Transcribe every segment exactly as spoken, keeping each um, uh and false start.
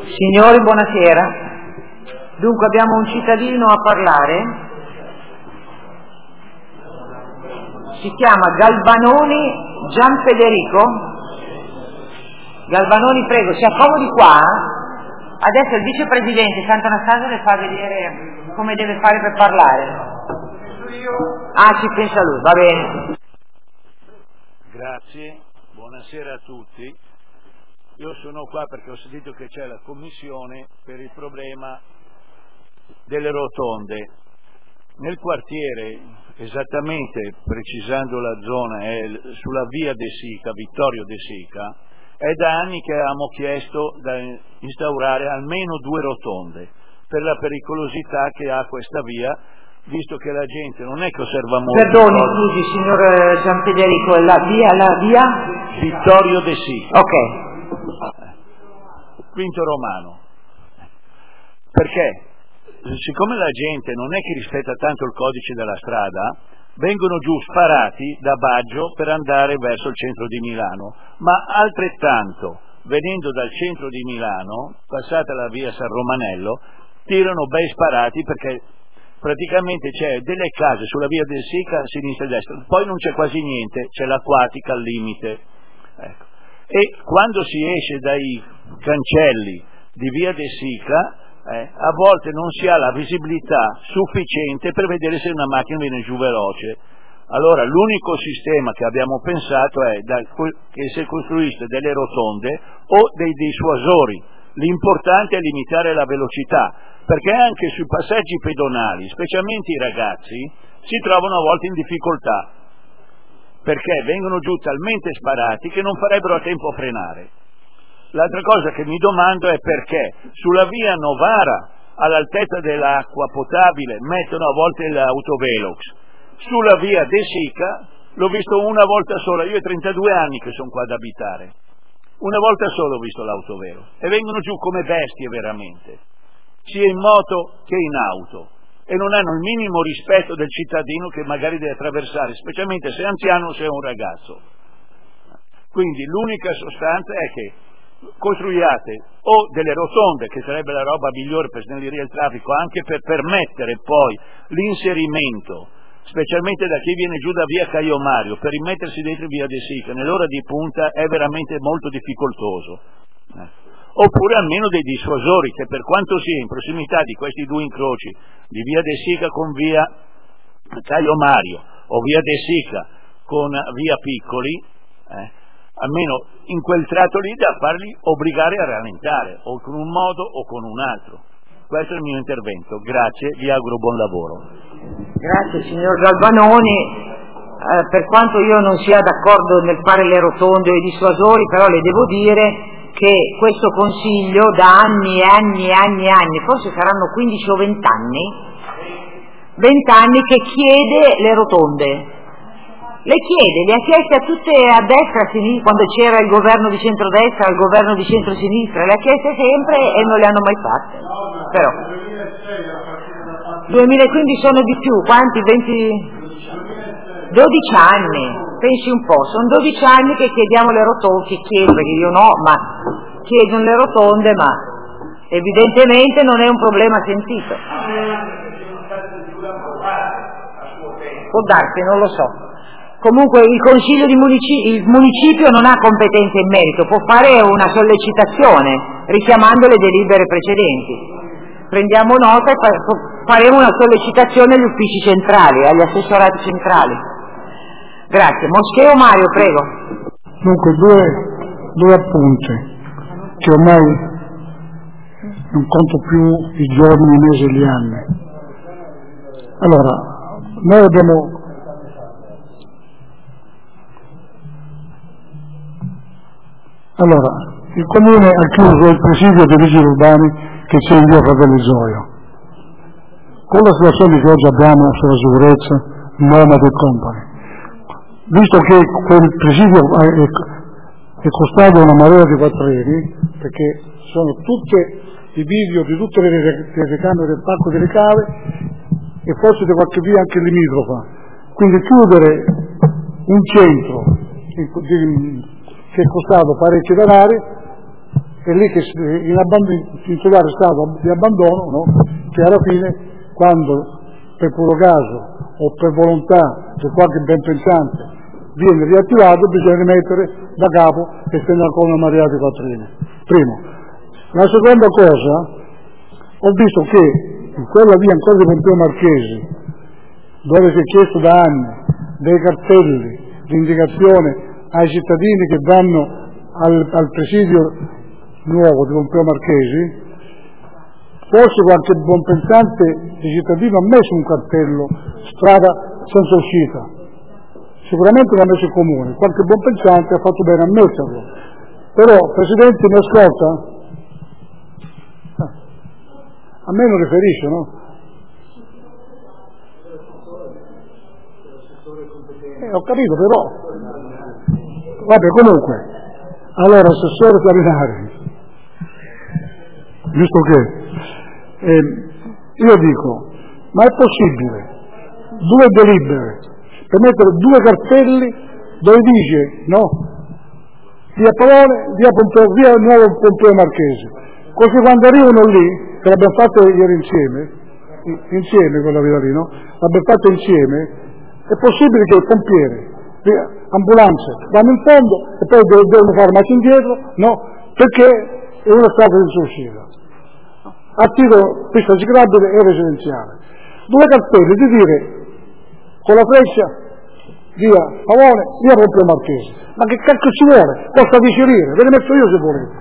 Signori, buonasera. Dunque abbiamo un cittadino a parlare. Si chiama Galbanoni Gianfederico. Galbanoni, prego, si accomodi qua. Adesso il vicepresidente Sant'Anastasio le fa vedere come deve fare per parlare. Ah, ci pensa lui, va bene. Grazie, buonasera a tutti. Io sono qua perché ho sentito che c'è la commissione per il problema delle rotonde. Nel quartiere, esattamente precisando la zona, è sulla via De Sica, Vittorio De Sica, è da anni che avevamo chiesto da instaurare almeno due rotonde per la pericolosità che ha questa via, visto che la gente non è che osserva molto. Perdoni, scusi, signor Gianfederico, la via, la via? Vittorio De Sica. Ok. Quinto Romano. Perché? Siccome la gente non è che rispetta tanto il codice della strada, vengono giù sparati da Baggio per andare verso il centro di Milano, ma altrettanto, venendo dal centro di Milano, passata la via San Romanello, tirano bei sparati perché praticamente c'è delle case sulla via del Sica a sinistra e a destra, poi non c'è quasi niente, c'è l'acquatica al limite. Ecco. E quando si esce dai cancelli di via De Sica, eh, a volte non si ha la visibilità sufficiente per vedere se una macchina viene giù veloce. Allora l'unico sistema che abbiamo pensato è da, che si costruisce delle rotonde o dei dissuasori. L'importante è limitare la velocità, perché anche sui passaggi pedonali, specialmente i ragazzi, si trovano a volte in difficoltà, perché vengono giù talmente sparati che non farebbero a tempo a frenare. L'altra cosa che mi domando è perché sulla via Novara, all'altezza dell'acqua potabile, mettono a volte l'autovelox. Sulla via De Sica l'ho visto una volta sola, io ho trentadue anni che sono qua ad abitare, una volta sola ho visto l'autovelox, e vengono giù come bestie veramente, sia in moto che in auto, e non hanno il minimo rispetto del cittadino che magari deve attraversare, specialmente se è anziano o se è un ragazzo. Quindi l'unica sostanza è che costruiate o delle rotonde, che sarebbe la roba migliore per snellire il traffico, anche per permettere poi l'inserimento, specialmente da chi viene giù da via Caio Mario, per rimettersi dentro via De Sica nell'ora di punta è veramente molto difficoltoso. Eh. Oppure almeno dei dissuasori, che per quanto sia in prossimità di questi due incroci, di via De Sica con via Caio Mario o via De Sica con via Piccoli, eh, almeno in quel tratto lì da farli obbligare a rallentare, o con un modo o con un altro. Questo è il mio intervento, grazie, vi auguro buon lavoro. Grazie signor Galbanoni, eh, per quanto io non sia d'accordo nel fare le rotonde o i dissuasori, però le devo dire che questo Consiglio da anni e anni e anni e anni, forse saranno quindici o venti anni, venti anni che chiede le rotonde. Le chiede, le ha chieste a tutte, a destra, a sinistra, quando c'era il governo di centrodestra, il governo di centrosinistra, le ha chieste sempre e non le hanno mai fatte. Però duemilaquindici sono di più, quanti? venti dodici anni, pensi un po', sono dodici anni che chiediamo le rotonde, che chiedo, perché io no, ma chiedono le rotonde, ma evidentemente non è un problema sentito. Può darsi, non lo so. Comunque il Consiglio di municipio, il municipio non ha competenze in merito, può fare una sollecitazione richiamando le delibere precedenti. Prendiamo nota e faremo una sollecitazione agli uffici centrali, agli assessorati centrali. Grazie. Moscheo Mario, prego. Dunque due, due appunti, che ormai non conto più i giorni, i mesi e gli anni. Allora, noi abbiamo Allora, il Comune ha chiuso il presidio dei vigili urbani che c'è in via Fratelli Zoio. Con la situazione che oggi abbiamo sulla sicurezza, Nomad e Company, visto che quel presidio è, è costato una marea di quattrini, perché sono tutti i video di tutte le telecamere del Parco delle Cave e forse di qualche via anche limitrofa, quindi chiudere un centro di, che è costato parecchi denari è lì che in, abband- in totale stato di abbandono, no? Che alla fine, quando per puro caso o per volontà di qualche ben pensante viene riattivato, bisogna rimettere da capo e stendere ancora una marea di quattrini. Primo. La seconda cosa, ho visto che in quella via ancora di Pompeo Marchesi, dove si è chiesto da anni dei cartelli di indicazione ai cittadini che vanno al, al presidio nuovo di Pompeo Marchesi, forse qualche buon pensante di cittadino ha messo un cartello strada senza uscita, sicuramente l'ha messo il comune, qualche buon pensante ha fatto bene a metterlo, però Presidente mi ascolta? Ah, a me non riferisce, no? Eh, ho capito, però vabbè, comunque allora assessore Salinari, giusto che eh, io dico, ma è possibile due delibere per mettere due cartelli dove dice no, via Pavone, via, Pompeo, via Nuovo Pompeo Marchesi, così quando arrivano lì, che l'abbiamo fatto ieri insieme, insieme quella via lì, no? L'abbiamo fatto insieme, è possibile che il pompiere, ambulanze, vanno in fondo e poi devono fare marcia indietro, no? Perché è una strada di uscita. A titolo pista ciclabile e residenziale. Due cartelli di dire con la freccia via Pavone, via Pompeo Marchesi. Ma che cacchio ci vuole? Costa dieci lire, ve ne metto io se volete.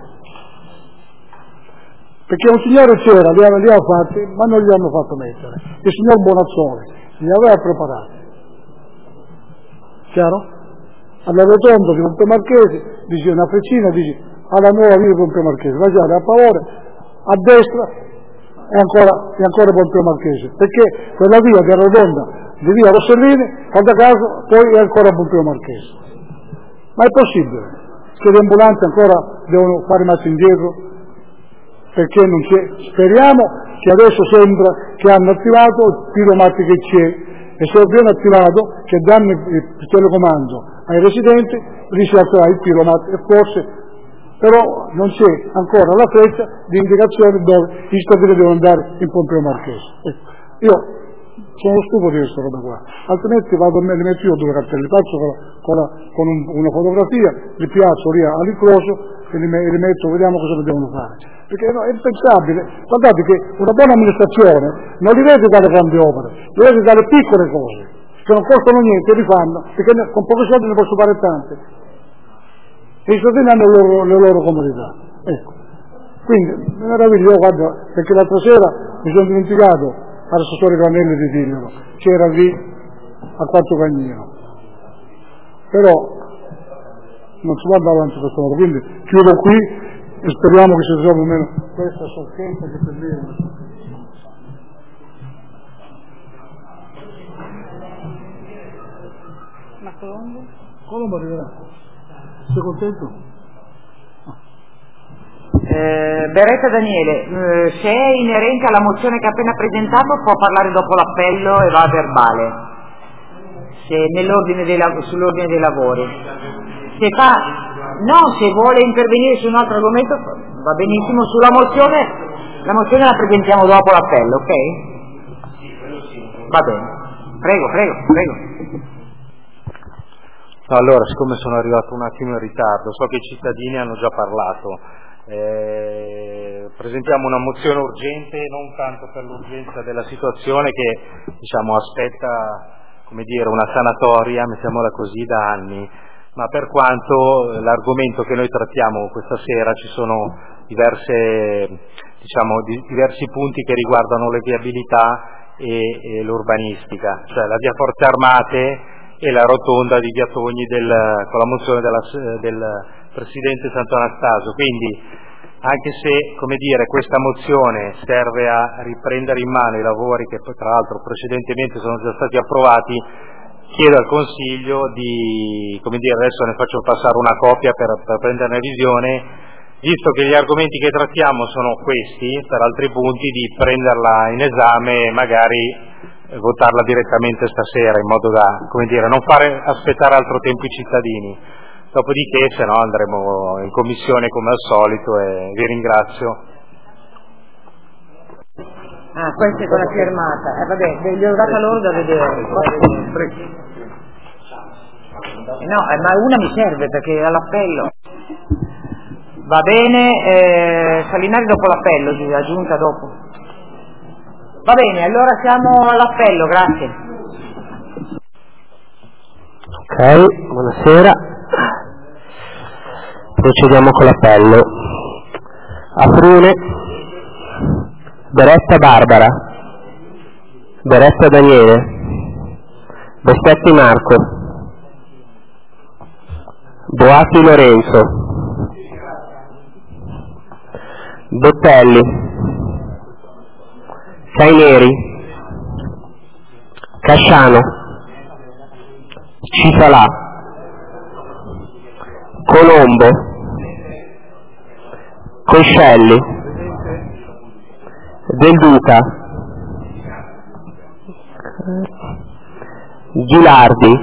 Perché un signore c'era, li aveva fatti, ma non li hanno fatto mettere. Il signor Bonazzone li aveva preparati. Chiaro? Alla rotonda di Pompeo Marchesi, dice una freccina, dice alla nuova via Pompeo Marchesi, vai a Pavone, a destra è ancora, è ancora Pompeo Marchesi, perché quella via che è rotonda di via Rossellini, guarda caso, poi è ancora Pompeo Marchesi. Ma è possibile che le ambulanze ancora devono fare marcia indietro? Perché non c'è? Speriamo che adesso sembra che hanno attivato il piromati che c'è, e se viene attivato che danno il telecomando ai residenti, lì si attiverà il piromati e forse, però non c'è ancora la freccia di indicazione dove i cittadini devono andare in Pompeo Marchesi. Ecco. Io sono stufo di questa roba qua, altrimenti vado a me, li metto io due cartelli, faccio con, con, la, con un, una fotografia, li piazzo lì all'incrocio e li, li metto, vediamo cosa devono fare. Perché no, è impensabile, guardate che una buona amministrazione non li vede dalle grandi opere, li vede dalle piccole cose, che non costano niente, li fanno, perché con pochi soldi ne posso fare tante. E i cittadini hanno le loro, le loro comodità. Ecco. Quindi, mi meraviglio, guarda, perché l'altra sera mi sono dimenticato all'assessore Granelli di dirglielo, c'era lì a Quarto Cagnino. Però non si va avanti questo modo, quindi chiudo qui e speriamo che si risolva almeno questa sofferenza che per me. Ma Colombo? Colombo arriverà. Sei contento? Eh, Beretta Daniele, eh, se è inerente alla mozione che ha appena presentato può parlare dopo l'appello e va a verbale, se nell'ordine dei, sull'ordine dei lavori. Se fa, no, se vuole intervenire su un altro argomento va benissimo, sulla mozione, la mozione la presentiamo dopo l'appello, ok? Va bene, prego, prego, prego. Allora, siccome sono arrivato un attimo in ritardo, so che i cittadini hanno già parlato, eh, presentiamo una mozione urgente non tanto per l'urgenza della situazione che diciamo aspetta, come dire, una sanatoria, mettiamola così, da anni, ma per quanto l'argomento che noi trattiamo questa sera ci sono diverse, diciamo, di, diversi punti che riguardano le viabilità e, e l'urbanistica, cioè la via Forze Armate e la rotonda di Via Togni del, con la mozione della, del Presidente Santo Anastasio. Quindi, anche se, come dire, questa mozione serve a riprendere in mano i lavori che tra l'altro precedentemente sono già stati approvati, chiedo al Consiglio di, come dire, adesso ne faccio passare una copia per, per prenderne visione, visto che gli argomenti che trattiamo sono questi, per altri punti, di prenderla in esame e magari votarla direttamente stasera, in modo da, come dire, non fare aspettare altro tempo i cittadini. dopodiché se no andremo in commissione come al solito e vi ringrazio. Ah, questa è con la firmata, eh, vabbè, gli ho data loro da vedere. No, eh, ma una mi serve perché è all'appello. Va bene, eh, Salinari dopo l'appello, si aggiunta dopo. Va bene, allora siamo all'appello, grazie. Ok, buonasera. Procediamo con l'appello. Afrune, Beretta Barbara, Beretta Daniele, Bestetti Marco, Boati Lorenzo, Bottelli, Caineri, Casciano, Cifalà, Colombo, Coscelli, Del Duca, Ghilardi,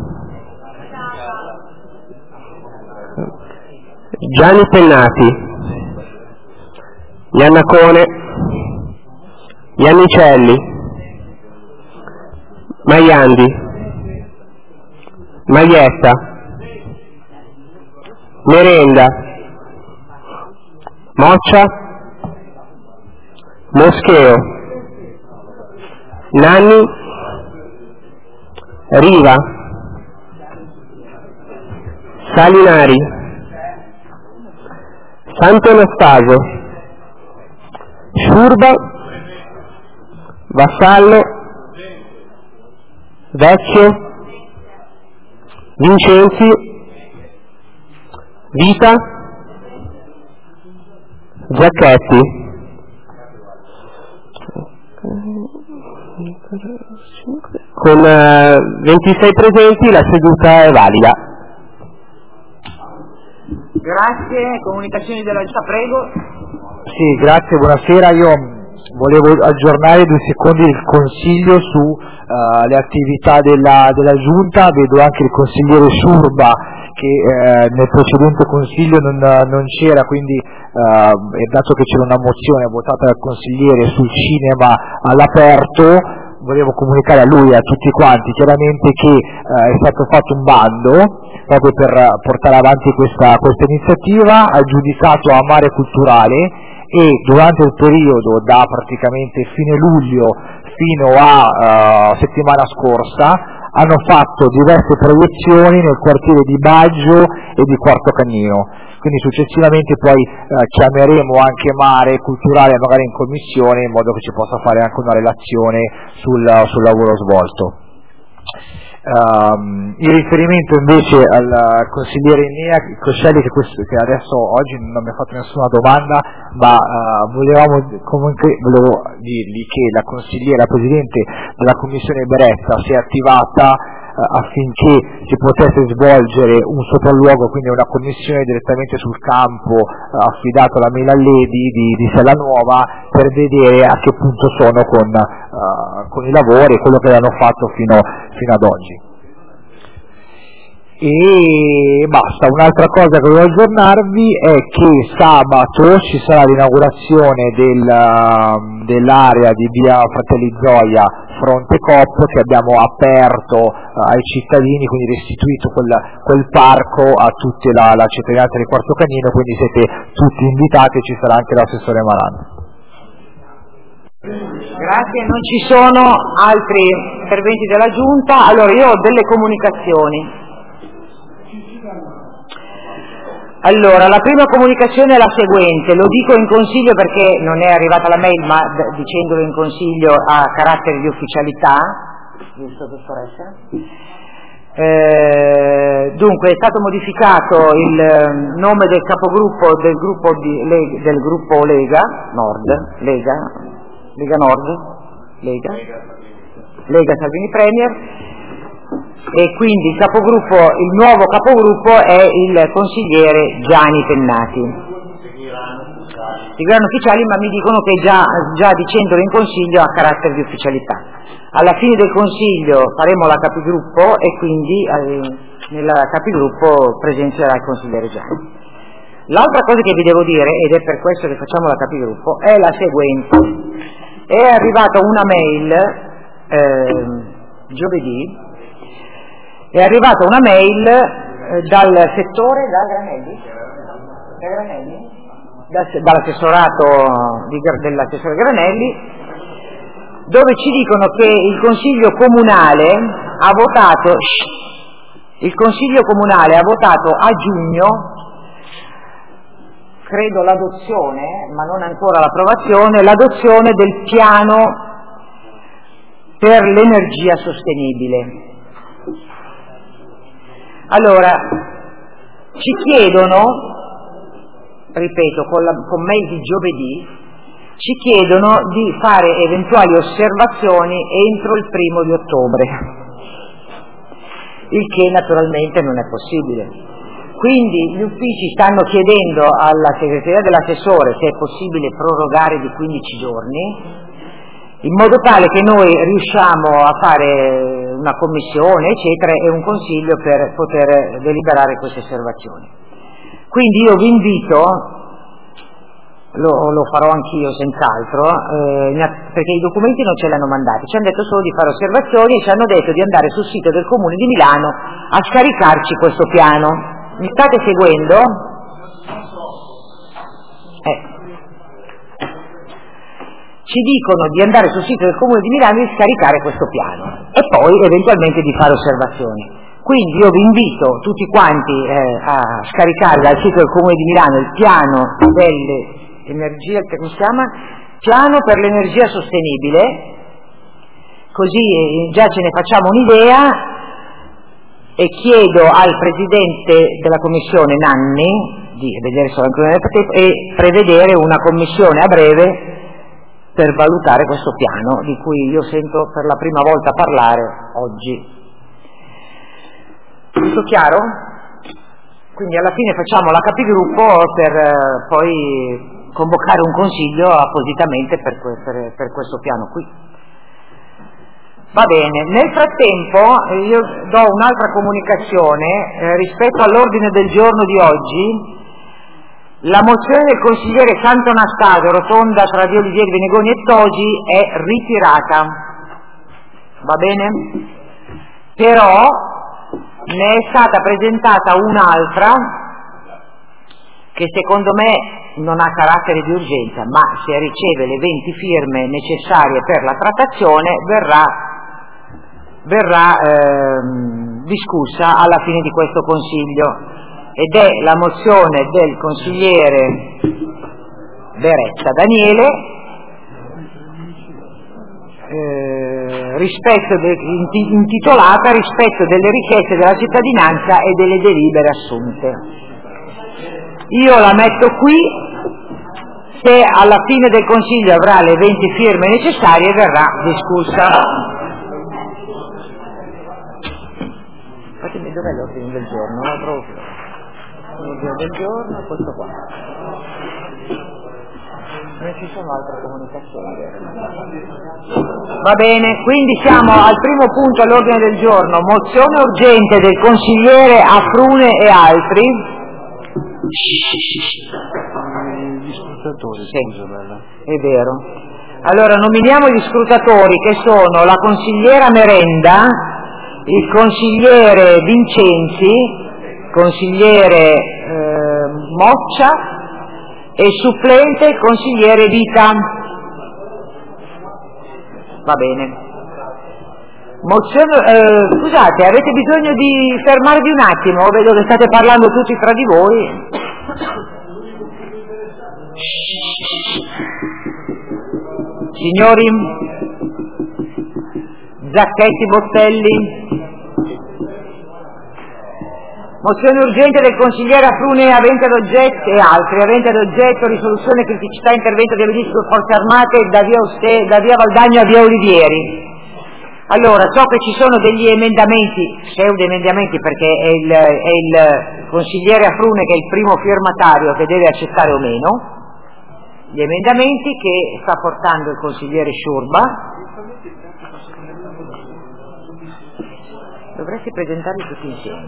Gianni Pennati, Iannacone, Iannicelli, Maiandi, Maglietta, Merenda, Moccia, Moscheo, Nanni, Riva, Salinari, Santo Anastasio, Sciurba, Vassallo, Vecchio, Vincenzi, Vita, Giacchetti. Con eh, ventisei presenti la seduta è valida. Grazie, comunicazioni della giunta, prego. Sì, grazie, buonasera. Io volevo aggiornare due secondi il Consiglio su uh, le attività della, della Giunta. Vedo anche il consigliere Sciurba che eh, nel precedente Consiglio non, non c'era, quindi uh, è dato che c'era una mozione votata dal consigliere sul cinema all'aperto, volevo comunicare a lui e a tutti quanti chiaramente che uh, è stato fatto un bando proprio per portare avanti questa, questa iniziativa, aggiudicato a Mare Culturale, e durante il periodo da praticamente fine luglio fino a uh, settimana scorsa hanno fatto diverse proiezioni nel quartiere di Baggio e di Quarto Cagnino, quindi successivamente poi uh, chiameremo anche Mare Culturale magari in commissione in modo che ci possa fare anche una relazione sul, sul lavoro svolto. Um, il riferimento invece al, al consigliere Enea Coscelli, che, questo, che adesso oggi non mi ha fatto nessuna domanda, ma uh, volevamo comunque volevo dirgli che la consigliera presidente della commissione Beretta si è attivata uh, affinché si potesse svolgere un sopralluogo, quindi una commissione direttamente sul campo uh, affidato alla Melalledi di, di Sella Nuova, per vedere a che punto sono con, uh, con i lavori e quello che hanno fatto fino, fino ad oggi. E basta. Un'altra cosa che volevo aggiornarvi è che sabato ci sarà l'inaugurazione del, dell'area di via Fratelli Zoia fronte Coop, che abbiamo aperto uh, ai cittadini, quindi restituito quel, quel parco a tutta la, la cittadinanza di Quarto Cagnino, quindi siete tutti invitati e ci sarà anche l'assessore Malan. Grazie, non ci sono altri interventi della Giunta. Allora io ho delle comunicazioni. Allora, la prima comunicazione è la seguente, lo dico in consiglio perché non è arrivata la mail, ma d- dicendolo in consiglio ha carattere di ufficialità, giusto dottoressa? Eh, dunque è stato modificato il nome del capogruppo del gruppo, di, le, del gruppo Lega Nord, Lega, Lega Nord, Lega, Lega Salvini Premier, e quindi il capogruppo, il nuovo capogruppo è il consigliere Gianni Pennati. di governo ufficiali, ma mi dicono che già, già dicendolo in Consiglio ha carattere di ufficialità. Alla fine del Consiglio faremo la capigruppo e quindi eh, nella capigruppo presenzierà il consigliere Gianni. L'altra cosa che vi devo dire, ed è per questo che facciamo la capigruppo, è la seguente. È arrivata una mail eh, giovedì, è arrivata una mail eh, dal settore, da Granelli, da Granelli? Da, dall'assessorato di, dell'assessore Granelli, dove ci dicono che il Consiglio Comunale ha votato, il Consiglio Comunale ha votato a giugno, credo l'adozione, ma non ancora l'approvazione, l'adozione del piano per l'energia sostenibile. Allora, ci chiedono, ripeto, con, la, con mail di giovedì, ci chiedono di fare eventuali osservazioni entro il primo di ottobre, il che naturalmente non è possibile. Quindi gli uffici stanno chiedendo alla segreteria dell'assessore se è possibile prorogare di quindici giorni, in modo tale che noi riusciamo a fare una commissione, eccetera, e un consiglio per poter deliberare queste osservazioni. Quindi io vi invito, lo, lo farò anch'io senz'altro, eh, perché i documenti non ce li hanno mandati, ci hanno detto solo di fare osservazioni e ci hanno detto di andare sul sito del Comune di Milano a scaricarci questo piano. Mi state seguendo? Eh. Ci dicono di andare sul sito del Comune di Milano e di scaricare questo piano e poi eventualmente di fare osservazioni. Quindi io vi invito tutti quanti eh, a scaricare dal sito del Comune di Milano il piano dell'energia, come si chiama? Piano per l'energia sostenibile, così eh, già ce ne facciamo un'idea. E chiedo al Presidente della Commissione Nanni di vedere se ancora e prevedere una commissione a breve per valutare questo piano di cui io sento per la prima volta parlare oggi. Tutto chiaro? Quindi alla fine facciamo la capigruppo per eh, poi convocare un consiglio appositamente per, per, per questo piano qui. Va bene, nel frattempo io do un'altra comunicazione eh, rispetto all'ordine del giorno di oggi. La mozione del consigliere Santo Anastasio, rotonda tra Via Olivieri, Venegoni e Tosi, è ritirata, va bene? Però ne è stata presentata un'altra che secondo me non ha carattere di urgenza, ma se riceve le venti firme necessarie per la trattazione verrà verrà ehm, discussa alla fine di questo Consiglio, ed è la mozione del consigliere Beretta Daniele eh, rispetto de, intitolata rispetto delle richieste della cittadinanza e delle delibere assunte. Io la metto qui, se alla fine del Consiglio avrà le venti firme necessarie verrà discussa. Fatemi, dov'è l'ordine del giorno? No, proprio. L'ordine del giorno è questo qua. Non ci sono altre comunicazioni. Va bene, quindi siamo al primo punto all'ordine del giorno, mozione urgente del consigliere Afrune e altri. Gli scrutatori, sì, scusa, bella. È vero. Allora nominiamo gli scrutatori, che sono la consigliera Merenda, il consigliere Vincenzi, consigliere eh, Moccia e il supplente il consigliere Vita. Va bene. Mozione, eh, scusate, avete bisogno di fermarvi un attimo? Vedo che state parlando tutti tra di voi. Signori, Zacchetti, Bottelli. Mozione urgente del consigliere Afrune avente ad oggetto e altri, avente ad oggetto risoluzione criticità intervento delle forze armate da via, Oste, da via Valdagno a via Olivieri. Allora, so che ci sono degli emendamenti, pseudo emendamenti, perché è il, è il consigliere Afrune che è il primo firmatario che deve accettare o meno. gli emendamenti che sta portando il consigliere Sciurba. Dovresti presentarli tutti insieme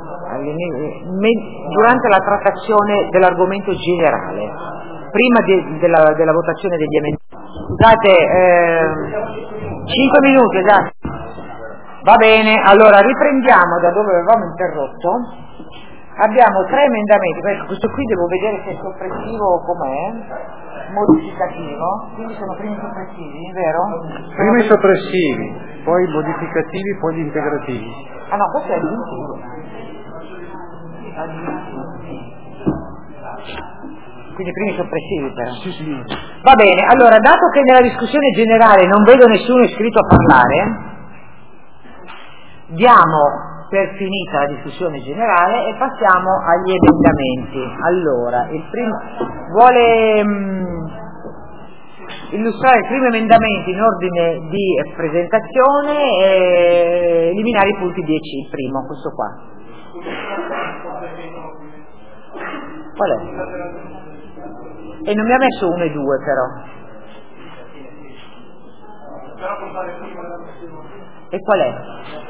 durante la trattazione dell'argomento generale, prima de, della, della votazione degli emendamenti. Scusate, eh, cinque minuti, esatto. Va bene, allora riprendiamo da dove avevamo interrotto. Abbiamo tre emendamenti, questo qui devo vedere se è soppressivo o com'è, modificativo, quindi sono primi soppressivi, vero? Prima i soppressivi, poi i modificativi, poi gli integrativi. Ah no, questo è aggiuntivo. Quindi primi soppressivi però. Sì, sì. Va bene, allora dato che nella discussione generale non vedo nessuno iscritto a parlare, diamo per finita la discussione generale e passiamo agli emendamenti. Allora, il primo vuole mh, illustrare il primo emendamento in ordine di presentazione e eliminare i punti dieci, il primo, questo qua. Qual è? E non mi ha messo uno e due però. E qual è?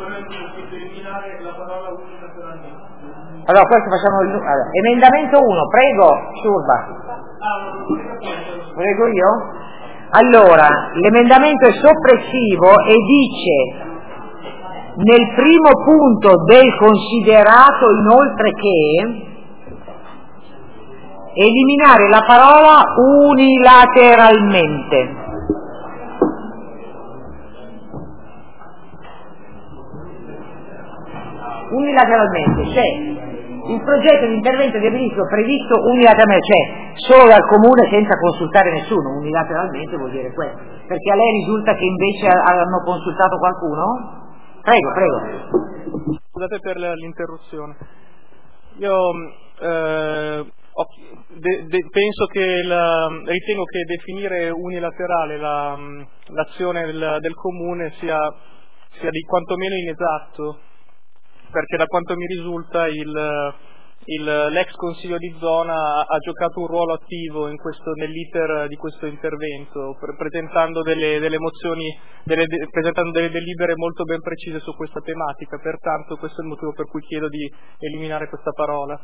Allora questo facciamo il allora, emendamento uno, prego Sciurba. Prego io? Allora, l'emendamento è soppressivo e dice nel primo punto del considerato inoltre che eliminare la parola unilateralmente. Unilateralmente, cioè il progetto di intervento di abilitazione previsto unilateralmente, cioè solo dal comune senza consultare nessuno, unilateralmente vuol dire questo, perché a lei risulta che invece hanno consultato qualcuno? Prego, prego. Scusate per l'interruzione. Io eh, ho, de, de, penso che la, ritengo che definire unilaterale la, l'azione del, del comune sia, sia di quantomeno inesatto, perché da quanto mi risulta il, il, l'ex consiglio di zona ha giocato un ruolo attivo in questo, nell'iter di questo intervento, pre- presentando delle, delle mozioni, delle, de, presentando delle delibere molto ben precise su questa tematica, pertanto questo è il motivo per cui chiedo di eliminare questa parola.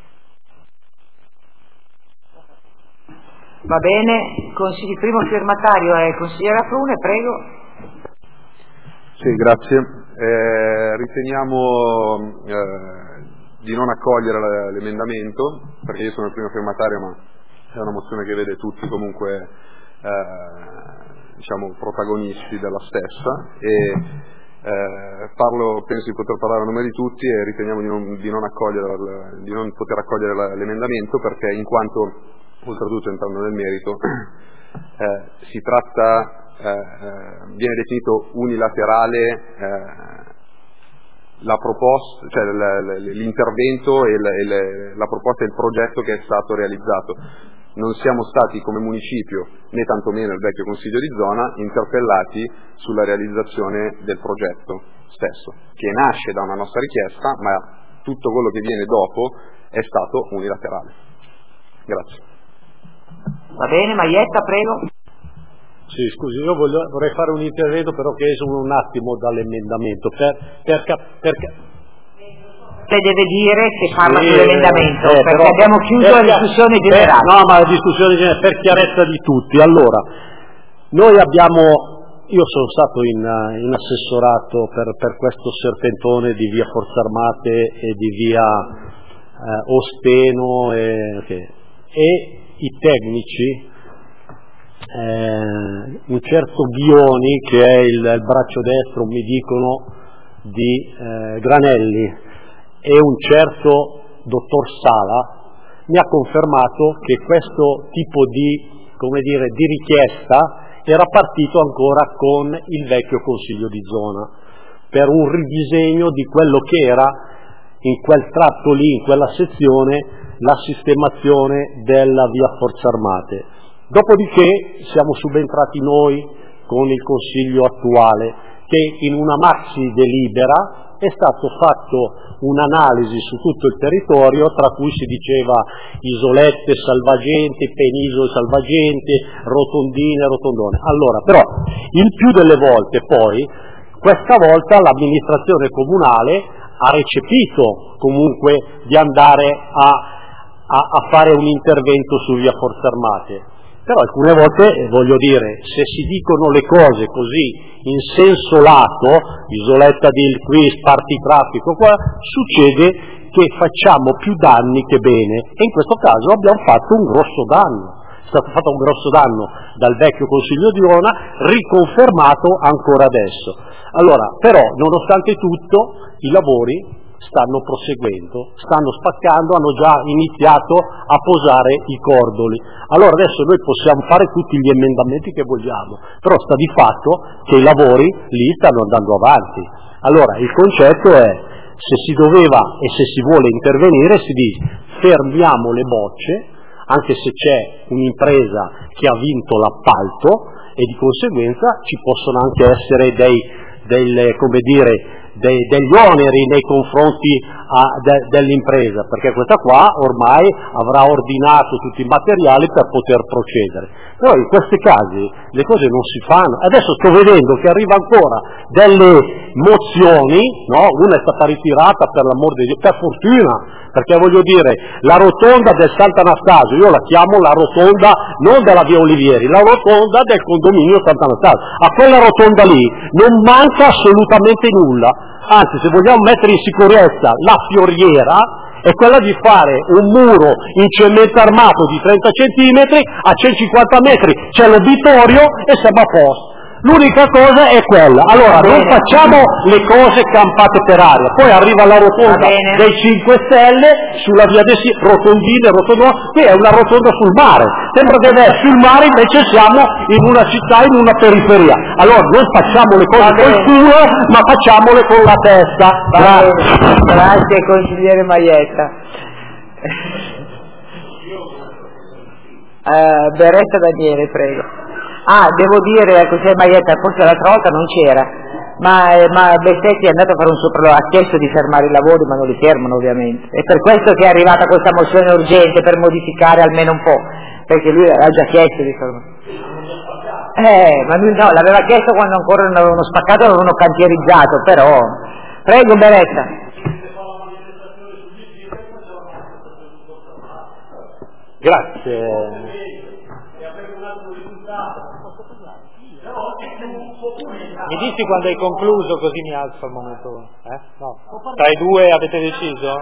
Va bene, il primo firmatario è il consigliere Afrune, prego. Sì, grazie. Eh, riteniamo eh, di non accogliere l'emendamento, perché io sono il primo firmatario, ma è una mozione che vede tutti comunque eh, diciamo protagonisti della stessa e eh, parlo, penso di poter parlare a nome di tutti e riteniamo di non, di non, accogliere, di non poter accogliere l'emendamento perché in quanto, oltretutto entrando nel merito, eh, si tratta Eh, eh, viene definito unilaterale eh, la proposta, cioè l'intervento e, le, e le, la proposta e il progetto che è stato realizzato. Non siamo stati come municipio, né tantomeno il vecchio consiglio di zona, interpellati sulla realizzazione del progetto stesso, che nasce da una nostra richiesta, ma tutto quello che viene dopo è stato unilaterale. Grazie. Va bene, Maietta, prego. Sì, scusi, io voglio, vorrei fare un intervento però che esula un attimo dall'emendamento per, per, per, per... Lei deve dire se parla sì, sull'emendamento eh, perché però, abbiamo chiuso per, la discussione generale. Per, no, ma la discussione generale per chiarezza di tutti. Allora, noi abbiamo, io sono stato in, in assessorato per, per questo serpentone di via Forze Armate e di via eh, Osteno e, okay. e i tecnici. Eh, un certo Ghioni che è il, il braccio destro mi dicono di eh, Granelli e un certo dottor Sala mi ha confermato che questo tipo di, come dire, di richiesta era partito ancora con il vecchio consiglio di zona per un ridisegno di quello che era in quel tratto lì, in quella sezione, la sistemazione della via Forze Armate. Dopodiché siamo subentrati noi con il Consiglio attuale che in una maxi delibera è stato fatto un'analisi su tutto il territorio, tra cui si diceva isolette salvagenti, penisole salvagenti, rotondine, rotondone. Allora, però, il più delle volte poi, questa volta l'amministrazione comunale ha recepito comunque di andare a, a, a fare un intervento su via Forze Armate. Però alcune volte, eh, voglio dire, se si dicono le cose così in senso lato, isoletta di qui, sparti traffico, qua, succede che facciamo più danni che bene, e in questo caso abbiamo fatto un grosso danno. È stato fatto un grosso danno dal vecchio Consiglio di Ona, riconfermato ancora adesso. Allora, però, nonostante tutto, i lavori stanno proseguendo, stanno spaccando, hanno già iniziato a posare i cordoli. Allora adesso noi possiamo fare tutti gli emendamenti che vogliamo, però sta di fatto che i lavori lì stanno andando avanti. Allora il concetto è, se si doveva e se si vuole intervenire, si dice fermiamo le bocce, anche se c'è un'impresa che ha vinto l'appalto, e di conseguenza ci possono anche essere dei, delle, come dire, Dei, degli oneri nei confronti a, de, dell'impresa, perché questa qua ormai avrà ordinato tutti i materiali per poter procedere. Però in questi casi le cose non si fanno. Adesso sto vedendo che arriva ancora delle mozioni, no? Una è stata ritirata per l'amor di Dio, per fortuna, perché voglio dire, la rotonda del Sant'Anastasio, io la chiamo la rotonda non della via Olivieri, la rotonda del condominio Sant'Anastasio. A quella rotonda lì non manca assolutamente nulla. Anzi, se vogliamo mettere in sicurezza la fioriera, è quella di fare un muro in cemento armato di trenta centimetri, a centocinquanta metri c'è l'obitorio e siamo a posto. L'unica cosa è quella. Allora, non facciamo le cose campate per aria. Poi arriva la rotonda dei cinque Stelle sulla via dei rotondine, rotondone, qui è una rotonda sul mare. Sembra di essere sul mare, invece siamo in una città, in una periferia. Allora, non facciamo le cose col culo, ma facciamole con la testa. Grazie, grazie consigliere Maietta. Uh, Beretta Daniele, prego. Ah, devo dire, al consigliere Maietta, forse l'altra volta non c'era, ma, eh, ma Bessetti è andato a fare un sopralluogo, ha chiesto di fermare i lavori, ma non li fermano ovviamente. È per questo che è arrivata questa mozione urgente, per modificare almeno un po', perché lui ha già chiesto di fermare. Eh, ma lui no, l'aveva chiesto quando ancora non avevano spaccato, l'avevano cantierizzato, però. Prego, Beretta. Grazie. Mi dici quando hai concluso, così mi alzo al momento. Eh? No. Tra i due avete deciso?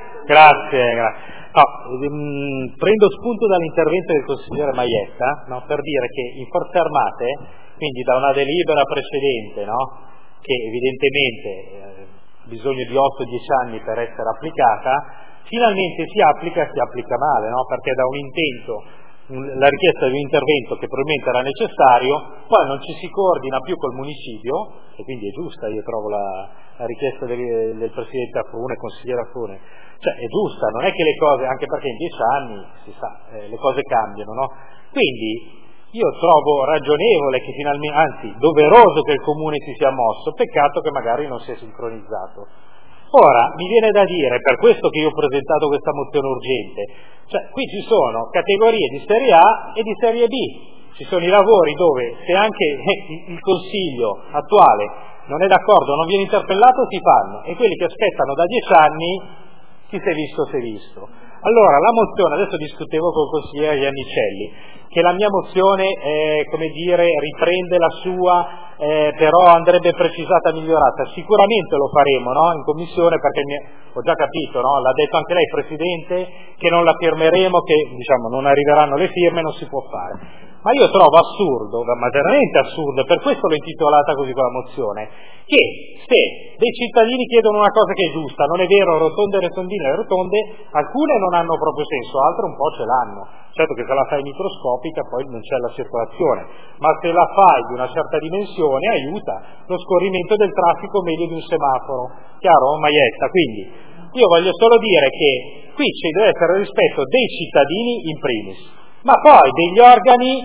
Grazie, grazie. No, ehm, prendo spunto dall'intervento del consigliere Maietta, no, per dire che in Forze Armate, quindi da una delibera precedente, no, che evidentemente eh, bisogno di otto dieci anni per essere applicata, finalmente si applica, si applica male, no, perché da un intento, la richiesta di un intervento che probabilmente era necessario, poi non ci si coordina più col municipio, e quindi è giusta, io trovo la, la richiesta del, del Presidente Afrune, consigliere Afrune, cioè è giusta, non è che le cose, anche perché in dieci anni, si sa, eh, le cose cambiano, no? Quindi io trovo ragionevole che finalmente, anzi doveroso che il Comune si sia mosso, peccato che magari non si è sincronizzato. Ora, mi viene da dire, per questo che io ho presentato questa mozione urgente, cioè qui ci sono categorie di serie A e di serie B, ci sono i lavori dove se anche il Consiglio attuale non è d'accordo, non viene interpellato, si fanno, e quelli che aspettano da dieci anni, chi si è visto si è visto. Allora, la mozione, adesso discutevo con il consigliere Iannicelli, che la mia mozione, eh, come dire, riprende la sua, eh, però andrebbe precisata e migliorata. Sicuramente lo faremo, no? In commissione, perché mi, ho già capito, no? L'ha detto anche lei, Presidente, che non la firmeremo, che diciamo non arriveranno le firme, non si può fare. Ma io trovo assurdo, ma veramente assurdo, per questo l'ho intitolata così quella mozione, che se dei cittadini chiedono una cosa che è giusta, non è vero, rotonde, rotondine, le rotonde, alcune non hanno proprio senso, altre un po' ce l'hanno. Certo che se la fai microscopica poi non c'è la circolazione, ma se la fai di una certa dimensione aiuta lo scorrimento del traffico meglio di un semaforo. Chiaro, Maietta? Quindi io voglio solo dire che qui ci deve essere rispetto dei cittadini in primis, ma poi degli organi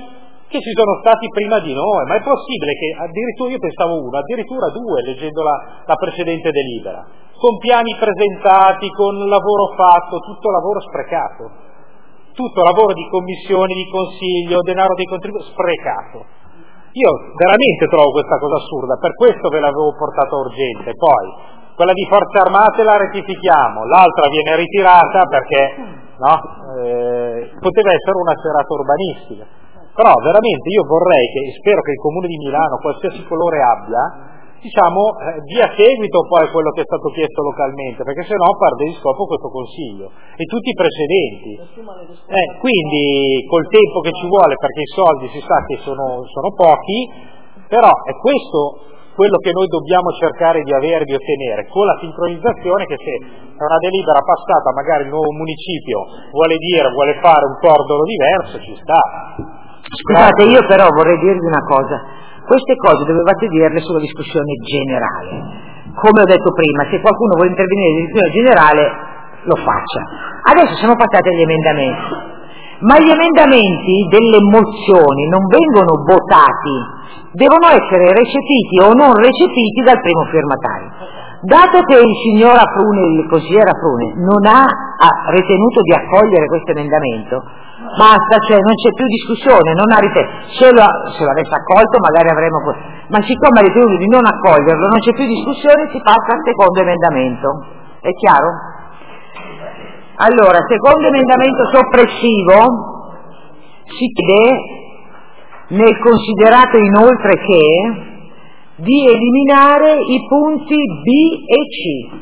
che ci sono stati prima di noi, ma è possibile che addirittura, io pensavo uno, addirittura due, leggendo la, la precedente delibera, con piani presentati, con lavoro fatto, tutto lavoro sprecato, tutto lavoro di commissioni, di consiglio, denaro dei contribuenti, sprecato. Io veramente trovo questa cosa assurda, per questo ve l'avevo portato urgente. Poi quella di Forze Armate la rettifichiamo, l'altra viene ritirata perché no, eh, poteva essere una serata urbanistica. Però veramente io vorrei che, spero che il Comune di Milano, qualsiasi colore abbia, diciamo, eh, dia seguito poi a quello che è stato chiesto localmente, perché se no perde di scopo questo Consiglio e tutti i precedenti. Eh, quindi col tempo che ci vuole, perché i soldi si sa che sono, sono pochi, però è questo quello che noi dobbiamo cercare di avere, di ottenere, con la sincronizzazione che se è una delibera passata magari il nuovo municipio vuole dire, vuole fare un cordolo diverso, ci sta. Scusate, io però vorrei dirvi una cosa, queste cose dovevate dirle sulla discussione generale, come ho detto prima, se qualcuno vuole intervenire in discussione generale lo faccia. Adesso siamo passati agli emendamenti, ma gli emendamenti delle mozioni non vengono votati, devono essere recepiti o non recepiti dal primo firmatario. Dato che il signor Afrune, il consigliere Afrune, non ha, ha ritenuto di accogliere questo emendamento, basta, cioè non c'è più discussione, non ha ritenuto, se lo, se lo avesse accolto magari avremmo, ma siccome ha ritenuto di non accoglierlo, non c'è più discussione, si passa al secondo emendamento, è chiaro? Allora, secondo emendamento soppressivo, si chiede, nel considerato inoltre che, di eliminare i punti B e C.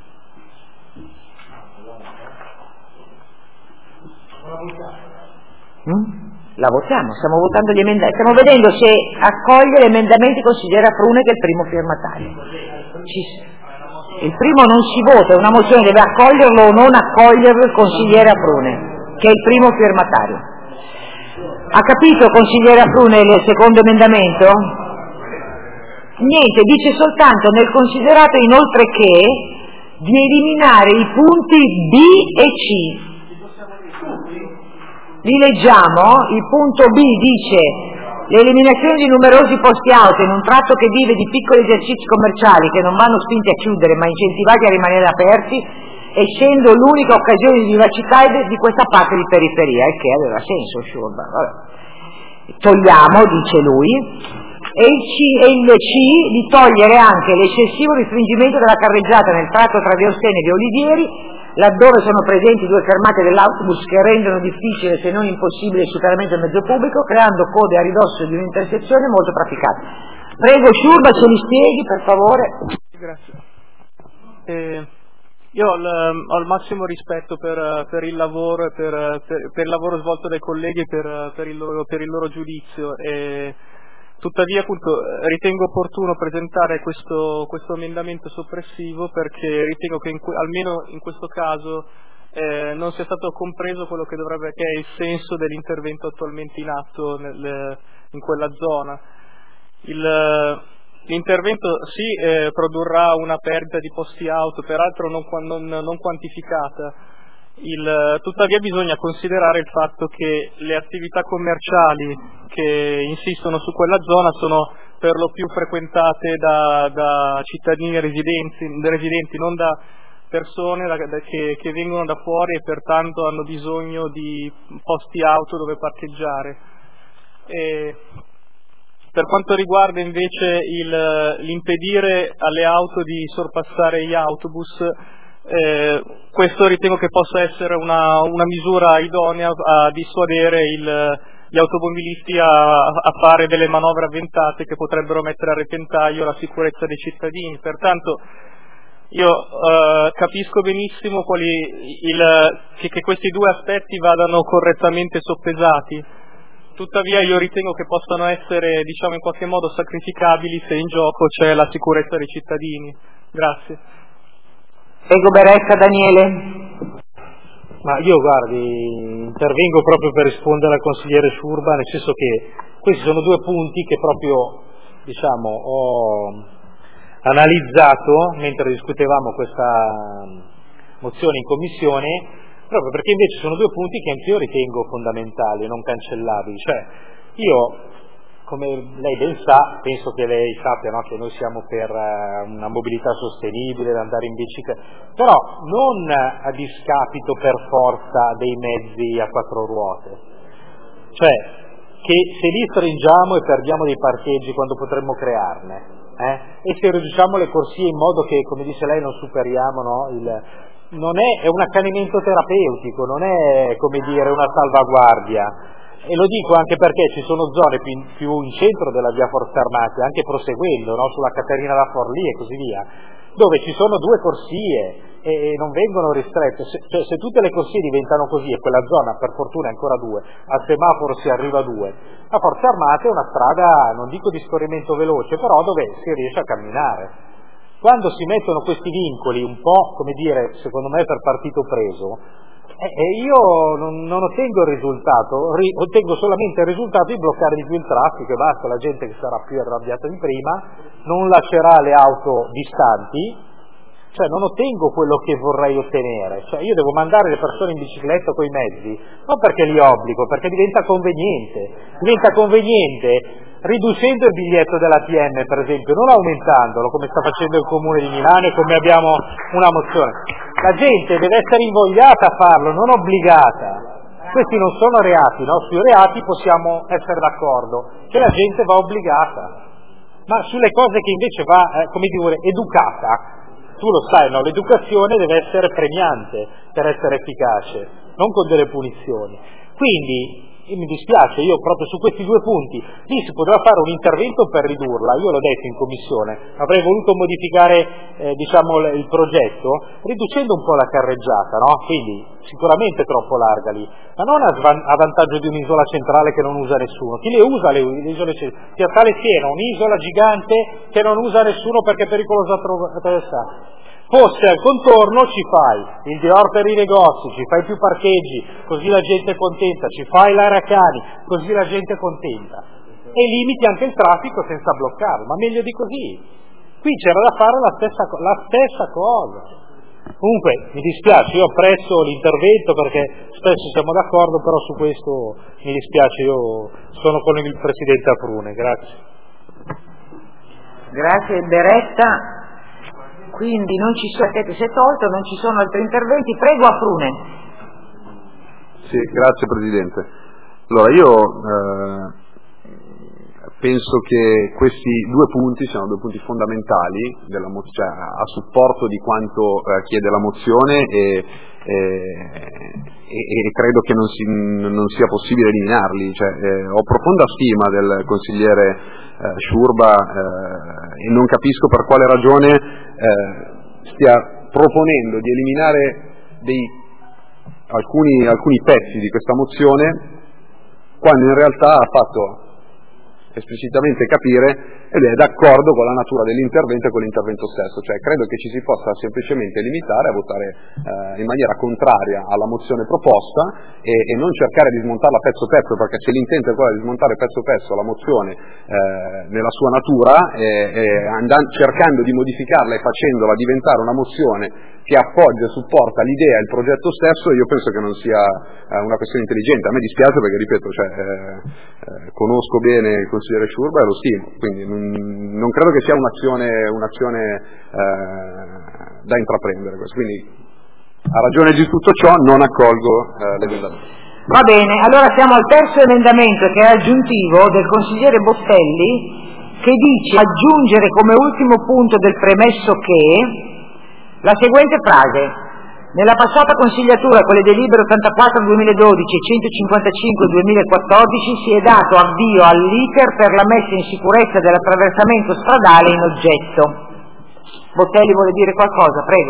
Mm? La votiamo, stiamo votando gli emendamenti, stiamo vedendo se accoglie l'emendamento consigliere Afrune che è il primo firmatario. Ci, il primo non si vota, è una mozione, deve accoglierlo o non accoglierlo il consigliere Afrune, che è il primo firmatario. Ha capito consigliere Afrune il secondo emendamento? Niente, dice soltanto nel considerato inoltre che di eliminare i punti B e C. Li leggiamo, il punto B dice l'eliminazione di numerosi posti auto in un tratto che vive di piccoli esercizi commerciali che non vanno spinti a chiudere ma incentivati a rimanere aperti, essendo l'unica occasione di vivacità di questa parte di periferia, il che aveva senso, Sciurba. Togliamo, dice lui, e il, C, e il C di togliere anche l'eccessivo restringimento della carreggiata nel tratto tra Via Osteni e Via Olivieri, laddove sono presenti due fermate dell'autobus che rendono difficile se non impossibile il superamento del mezzo pubblico, creando code a ridosso di un'intersezione molto trafficata. Prego Sciurba, ce li spieghi per favore. Grazie. Eh, io ho il, ho il massimo rispetto per, per il lavoro e per, per, per il lavoro svolto dai colleghi e per, per, il loro, per il loro giudizio. E, tuttavia appunto ritengo opportuno presentare questo, questo emendamento soppressivo perché ritengo che in, almeno in questo caso eh, non sia stato compreso quello che dovrebbe, che è il senso dell'intervento attualmente in atto nel, in quella zona. Il, l'intervento sì eh, produrrà una perdita di posti auto, peraltro non, non, non quantificata. Il, tuttavia bisogna considerare il fatto che le attività commerciali che insistono su quella zona sono per lo più frequentate da, da cittadini residenti, residenti, non da persone da, da, che, che vengono da fuori e pertanto hanno bisogno di posti auto dove parcheggiare. E per quanto riguarda invece il, l'impedire alle auto di sorpassare gli autobus, Eh, questo ritengo che possa essere una, una misura idonea a dissuadere il, gli automobilisti a, a fare delle manovre avventate che potrebbero mettere a repentaglio la sicurezza dei cittadini. Pertanto io eh, capisco benissimo quali, il, che, che questi due aspetti vadano correttamente soppesati, tuttavia io ritengo che possano essere, diciamo, in qualche modo sacrificabili se in gioco c'è la sicurezza dei cittadini. Grazie. Prego Beretta Daniele. Ma io guardi, intervengo proprio per rispondere al consigliere Sciurba, nel senso che questi sono due punti che proprio, diciamo, ho analizzato mentre discutevamo questa mozione in commissione, proprio perché invece sono due punti che anch'io ritengo fondamentali e non cancellabili. Cioè, Io, come lei ben sa, penso che lei sappia, no, che noi siamo per uh, una mobilità sostenibile, da andare in bicicletta, però non a discapito per forza dei mezzi a quattro ruote, cioè che se li stringiamo e perdiamo dei parcheggi quando potremmo crearne, eh, e se riduciamo le corsie in modo che, come dice lei, non superiamo, no, il, non è, è un accanimento terapeutico, non è, come dire, una salvaguardia. E lo dico anche perché ci sono zone più in, più in centro della via Forze Armate, anche proseguendo, no, sulla Caterina da Forlì e così via, dove ci sono due corsie e, e non vengono ristrette. Se, cioè, se tutte le corsie diventano così, e quella zona per fortuna è ancora due, al semaforo si arriva a due, la Forze Armate è una strada, non dico di scorrimento veloce, però dove si riesce a camminare. Quando si mettono questi vincoli, un po', come dire, secondo me per partito preso, E io non, non ottengo il risultato, ri, ottengo solamente il risultato di bloccare di più il traffico e basta, la gente che sarà più arrabbiata di prima, non lascerà le auto distanti, cioè non ottengo quello che vorrei ottenere, cioè io devo mandare le persone in bicicletta coi mezzi, non perché li obbligo, perché diventa conveniente, diventa conveniente riducendo il biglietto della T M per esempio, non aumentandolo come sta facendo il Comune di Milano e come abbiamo una mozione. La gente deve essere invogliata a farlo, non obbligata. Questi non sono reati, no? Sui reati possiamo essere d'accordo, che la gente va obbligata, ma sulle cose che invece va, eh, come dire, educata, tu lo sai, no? L'educazione deve essere premiante per essere efficace, non con delle punizioni. Quindi e mi dispiace, io proprio su questi due punti, lì si poteva fare un intervento per ridurla, io l'ho detto in commissione, avrei voluto modificare eh, diciamo il progetto, riducendo un po' la carreggiata, no? Quindi sicuramente troppo larga lì, ma non a, svan- a vantaggio di un'isola centrale che non usa nessuno, chi le usa le, le isole centrali? Piazzale Siena, un'isola gigante che non usa nessuno perché è pericoloso attraversare. Fosse al contorno ci fai il Dior per i negozi, ci fai più parcheggi, così la gente è contenta, ci fai l'area cani, così la gente è contenta, e limiti anche il traffico senza bloccarlo, ma meglio di così. Qui c'era da fare la stessa, la stessa cosa. Comunque mi dispiace, io apprezzo l'intervento perché spesso siamo d'accordo, però su questo mi dispiace, io sono con il Presidente Aprune, grazie. Grazie Beretta. Quindi non ci sono, si è tolto, non ci sono altri interventi. Prego Aprune. Sì, grazie Presidente. Allora io eh, penso che questi due punti siano due punti fondamentali della mo- cioè, a supporto di quanto eh, chiede la mozione e, e, e, e credo che non, si, non sia possibile eliminarli. Cioè, eh, ho profonda stima del consigliere eh, Sciurba eh, e non capisco per quale ragione Eh, stia proponendo di eliminare dei, alcuni, alcuni pezzi di questa mozione quando in realtà ha fatto esplicitamente capire ed è d'accordo con la natura dell'intervento e con l'intervento stesso, cioè credo che ci si possa semplicemente limitare a votare eh, in maniera contraria alla mozione proposta e, e non cercare di smontarla pezzo pezzo, perché se l'intento è quello di smontare pezzo pezzo la mozione eh, nella sua natura e, e andando, cercando di modificarla e facendola diventare una mozione che appoggia e supporta l'idea e il progetto stesso, io penso che non sia eh, una questione intelligente. A me dispiace perché, ripeto, cioè, eh, eh, conosco bene il consigliere Sciurba e lo stimo, quindi non, non credo che sia un'azione, un'azione eh, da intraprendere. Quindi, a ragione di tutto ciò, non accolgo eh, l'emendamento. Va bene, allora siamo al terzo emendamento, che è aggiuntivo, del consigliere Bostelli, che dice aggiungere come ultimo punto del premesso che la seguente frase: nella passata consigliatura con le delibere ottantaquattro duemiladodici e centocinquantacinque duemilaquattordici si è dato avvio all'iter per la messa in sicurezza dell'attraversamento stradale in oggetto. Botelli vuole dire qualcosa, prego.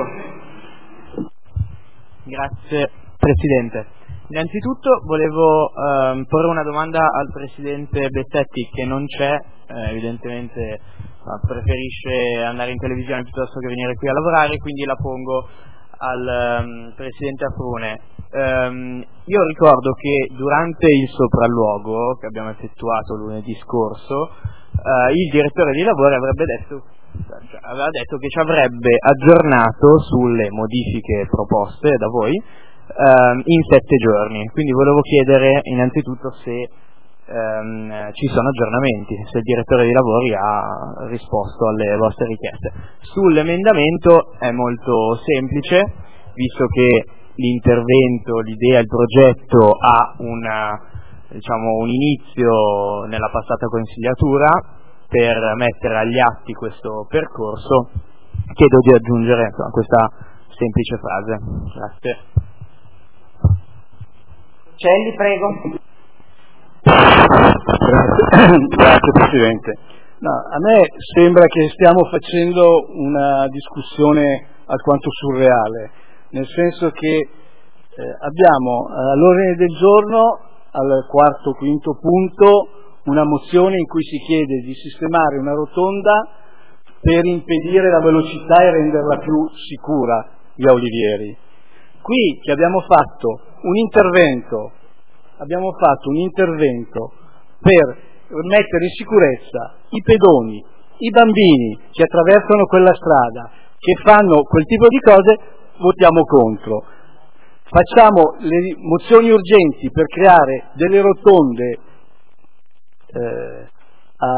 Grazie Presidente. Innanzitutto volevo ehm, porre una domanda al Presidente Bettetti, che non c'è, eh, evidentemente preferisce andare in televisione piuttosto che venire qui a lavorare, quindi la pongo al um, Presidente Aprune. Um, io ricordo che durante il sopralluogo che abbiamo effettuato lunedì scorso, uh, il direttore dei lavori avrebbe detto, cioè, aveva detto che ci avrebbe aggiornato sulle modifiche proposte da voi um, in sette giorni. Quindi volevo chiedere innanzitutto se ehm, ci sono aggiornamenti, se il direttore dei lavori ha risposto alle vostre richieste. Sull'emendamento è molto semplice, visto che l'intervento, l'idea, il progetto ha una, diciamo, un inizio nella passata consigliatura. Per mettere agli atti questo percorso chiedo di aggiungere insomma, questa semplice frase. Grazie. Celli, prego. Grazie, Grazie Presidente. No, a me sembra che stiamo facendo una discussione alquanto surreale, nel senso che eh, abbiamo all'ordine del giorno, al quarto quinto punto, una mozione in cui si chiede di sistemare una rotonda per impedire la velocità e renderla più sicura, via Olivieri. Qui che abbiamo fatto un intervento, abbiamo fatto un intervento per mettere in sicurezza i pedoni, i bambini che attraversano quella strada, che fanno quel tipo di cose, votiamo contro. Facciamo le mozioni urgenti per creare delle rotonde eh, a,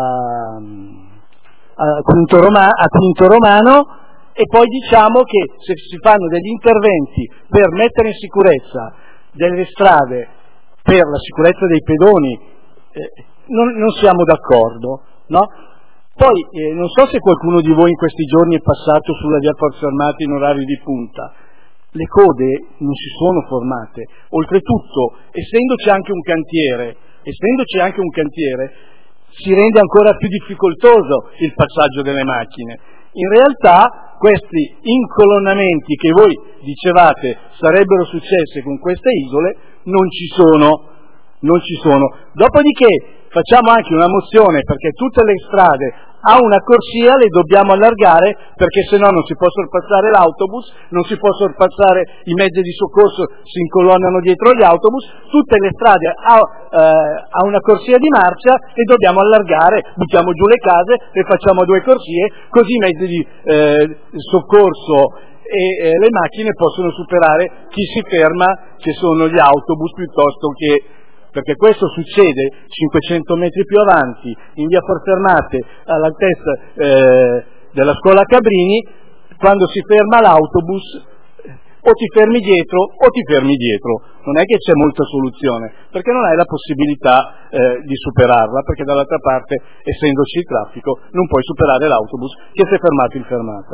a, Quinto Roma, a Quinto Romano, e poi diciamo che se si fanno degli interventi per mettere in sicurezza delle strade, per la sicurezza dei pedoni, eh, non, non siamo d'accordo, no? Poi eh, non so se qualcuno di voi in questi giorni è passato sulla via Forze Armate in orario di punta. Le code non si sono formate. Oltretutto, essendoci anche un cantiere, essendoci anche un cantiere, si rende ancora più difficoltoso il passaggio delle macchine. In realtà questi incolonnamenti che voi dicevate sarebbero successi con queste isole non ci sono, non ci sono. Dopodiché facciamo anche una mozione perché tutte le strade a una corsia le dobbiamo allargare, perché se no non si può sorpassare l'autobus, non si può sorpassare i mezzi di soccorso, si incolonnano dietro gli autobus, tutte le strade a, eh, a una corsia di marcia le dobbiamo allargare, buttiamo giù le case e facciamo due corsie, così i mezzi di eh, soccorso e eh, le macchine possono superare chi si ferma, che sono gli autobus, piuttosto che... perché questo succede cinquecento metri più avanti, in via Forze Armate, all'altezza eh, della scuola Cabrini, quando si ferma l'autobus o ti fermi dietro o ti fermi dietro, non è che c'è molta soluzione, perché non hai la possibilità eh, di superarla, perché dall'altra parte, essendoci il traffico, non puoi superare l'autobus che si è fermato in fermata.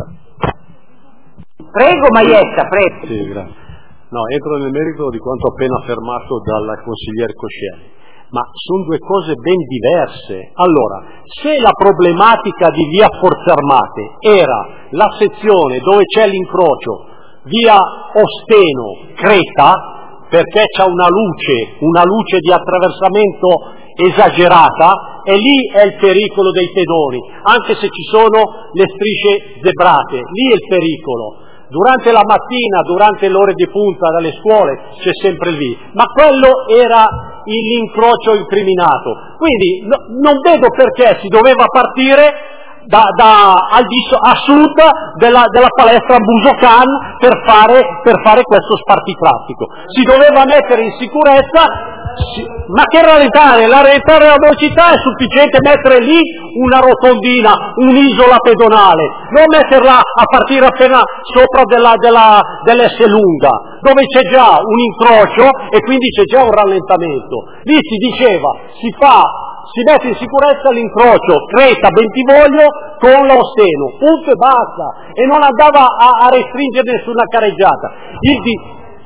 Prego Maietta, prego. Sì, grazie. No, entro nel merito di quanto appena affermato dal consigliere Coscielli, ma sono due cose ben diverse. Allora, se la problematica di via Forze Armate era la sezione dove c'è l'incrocio via Osteno-Creta, perché c'è una luce, una luce di attraversamento esagerata, e lì è il pericolo dei pedoni, anche se ci sono le strisce zebrate, lì è il pericolo. Durante la mattina, durante le ore di punta dalle scuole c'è sempre lì, ma quello era l'incrocio incriminato. Quindi no, non vedo perché si doveva partire da, da, al, a sud della, della palestra Busocan per fare, per fare questo spartitraffico. Si doveva mettere in sicurezza. Sì, ma che rallentare? La rallentare la velocità è sufficiente mettere lì una rotondina, un'isola pedonale, non metterla a partire appena sopra della, della, dell'S lunga, dove c'è già un incrocio e quindi c'è già un rallentamento. Lì si diceva, si fa, si mette in sicurezza l'incrocio Creta-Bentivoglio con l'Osteno, punto e basta, e non andava a, a restringere nessuna careggiata. Il di...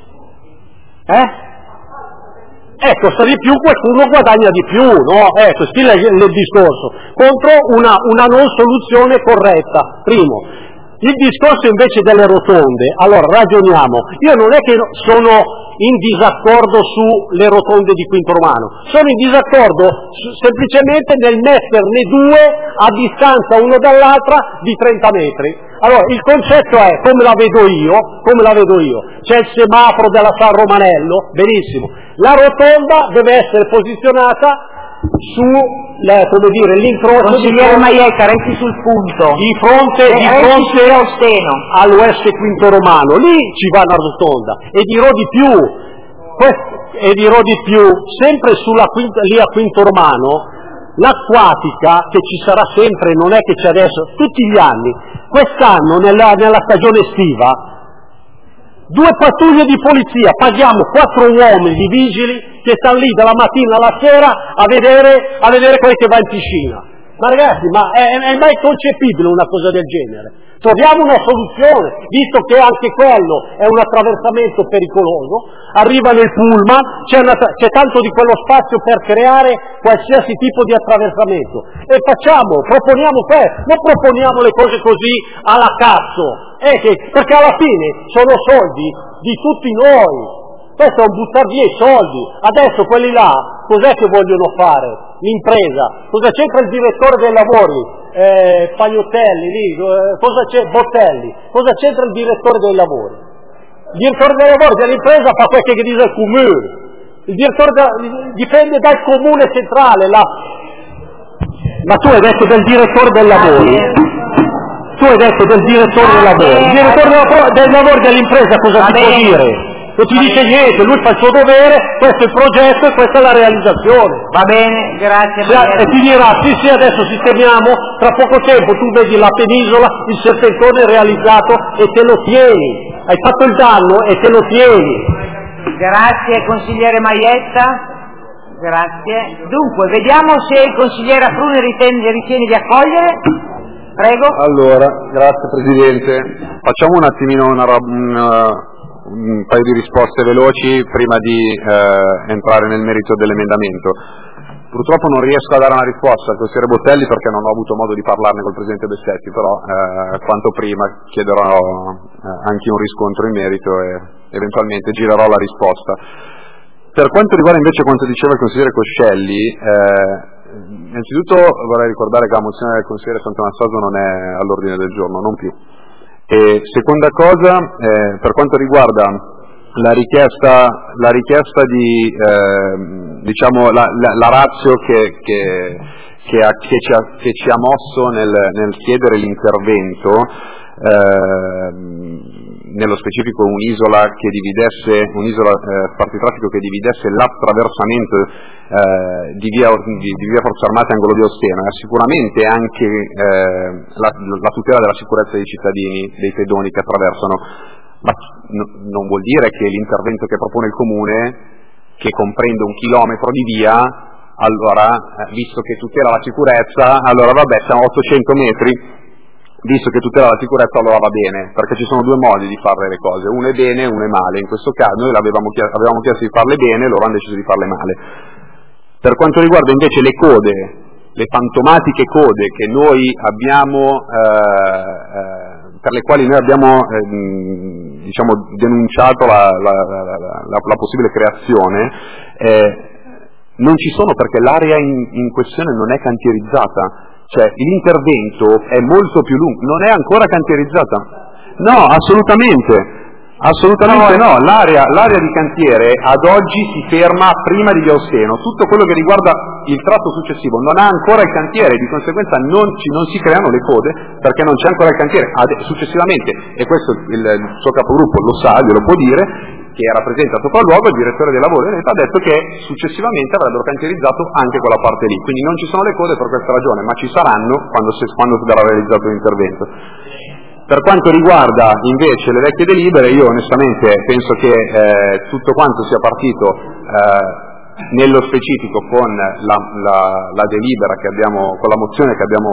Eh? Ecco, sta di più, qualcuno guadagna di più, no? Ecco, questo è il discorso, contro una, una non soluzione corretta, primo. Il discorso invece delle rotonde, allora ragioniamo, io non è che sono in disaccordo sulle rotonde di Quinto Romano, sono in disaccordo semplicemente nel metterne due a distanza uno dall'altra di trenta metri. Allora, il concetto è, come la vedo io, come la vedo io, c'è il semaforo della San Romanello, benissimo, la rotonda deve essere posizionata su, le, come dire, l'incrocio... Consigliere Maietta, resti sul punto. Di fronte, di fronte all'U S Quinto Romano, lì ci va una rotonda, e dirò di più, questo, e dirò di più, sempre sulla quinta, lì a Quinto Romano, l'acquatica che ci sarà sempre, non è che c'è adesso, tutti gli anni, quest'anno nella, nella stagione estiva, due pattuglie di polizia, paghiamo quattro uomini di vigili che stanno lì dalla mattina alla sera a vedere, a vedere quelli che va in piscina. Ma ragazzi, ma è, è mai concepibile una cosa del genere? Troviamo una soluzione, visto che anche quello è un attraversamento pericoloso, arriva nel pullman, c'è, una, c'è tanto di quello spazio per creare qualsiasi tipo di attraversamento. E facciamo, proponiamo questo, non proponiamo le cose così alla cazzo, eh, che, perché alla fine sono soldi di tutti noi. Questo è un buttar via i soldi. Adesso quelli là, cos'è che vogliono fare? L'impresa. Cosa c'entra il direttore dei lavori? Eh, Pagliottelli, lì, eh, cosa c'è? Bottelli. Cosa c'entra il direttore dei lavori? Il direttore dei lavori dell'impresa fa quel che dice il comune. Il direttore de... dipende dal comune centrale. La... Ma tu hai detto del direttore dei lavori? Tu hai detto del direttore dei lavori. Il direttore dei lavori dell'impresa cosa ti può dire? Non ti dice niente, lui fa il suo dovere, questo è il progetto e questa è la realizzazione. Va bene, grazie. E ti dirà, sì sì, adesso sistemiamo, tra poco tempo tu vedi la penisola, il serpentone realizzato e te lo tieni. Hai fatto il danno e te lo tieni. Grazie consigliere Maietta. Grazie. Dunque, vediamo se il consigliere Afruni ritiene, ritiene di accogliere. Prego. Allora, grazie Presidente. Facciamo un attimino una... una... un paio di risposte veloci prima di eh, entrare nel merito dell'emendamento. Purtroppo non riesco a dare una risposta al consigliere Bottelli perché non ho avuto modo di parlarne col Presidente Bessetti, però eh, quanto prima chiederò eh, anche un riscontro in merito e eventualmente girerò la risposta. Per quanto riguarda invece quanto diceva il consigliere Coscelli, eh, innanzitutto vorrei ricordare che la mozione del consigliere Santanassaso non è all'ordine del giorno, non più. E seconda cosa, eh, per quanto riguarda la richiesta, la richiesta di, eh, diciamo, la, la, la ratio che, che, che, ha, che, ci ha, che ci ha mosso nel, nel chiedere l'intervento, eh, nello specifico un'isola che dividesse, un'isola eh, spartitraffico che dividesse l'attraversamento eh, di, via, di, di via Forze Armate angolo di Osteno, è sicuramente anche eh, la, la tutela della sicurezza dei cittadini, dei pedoni che attraversano, ma no, non vuol dire che l'intervento che propone il Comune, che comprende un chilometro di via, allora, eh, visto che tutela la sicurezza, allora vabbè, siamo a ottocento metri, visto che tutela la sicurezza allora va bene, perché ci sono due modi di fare le cose, uno è bene e uno è male. In questo caso noi avevamo chiesto, avevamo chiesto di farle bene, loro hanno deciso di farle male. Per quanto riguarda invece le code, le fantomatiche code che noi abbiamo, eh, eh, per le quali noi abbiamo eh, diciamo, denunciato la, la, la, la, la possibile creazione, eh, non ci sono perché l'area in, in questione non è cantierizzata. Cioè l'intervento è molto più lungo, non è ancora cantierizzata. No, assolutamente, assolutamente no, l'area, l'area di cantiere ad oggi si ferma prima di via Osteno, tutto quello che riguarda il tratto successivo non ha ancora il cantiere, di conseguenza non, ci, non si creano le code perché non c'è ancora il cantiere. Ad, successivamente, e questo il, il suo capogruppo lo sa, glielo può dire, che era presente a sopralluogo, il direttore dei lavori ha detto che successivamente avrebbero cantierizzato anche quella parte lì, quindi non ci sono le code per questa ragione, ma ci saranno quando si, quando si verrà realizzato l'intervento. Per quanto riguarda invece le vecchie delibere, io onestamente penso che eh, tutto quanto sia partito eh, nello specifico con la, la, la delibera che abbiamo, con la mozione che abbiamo,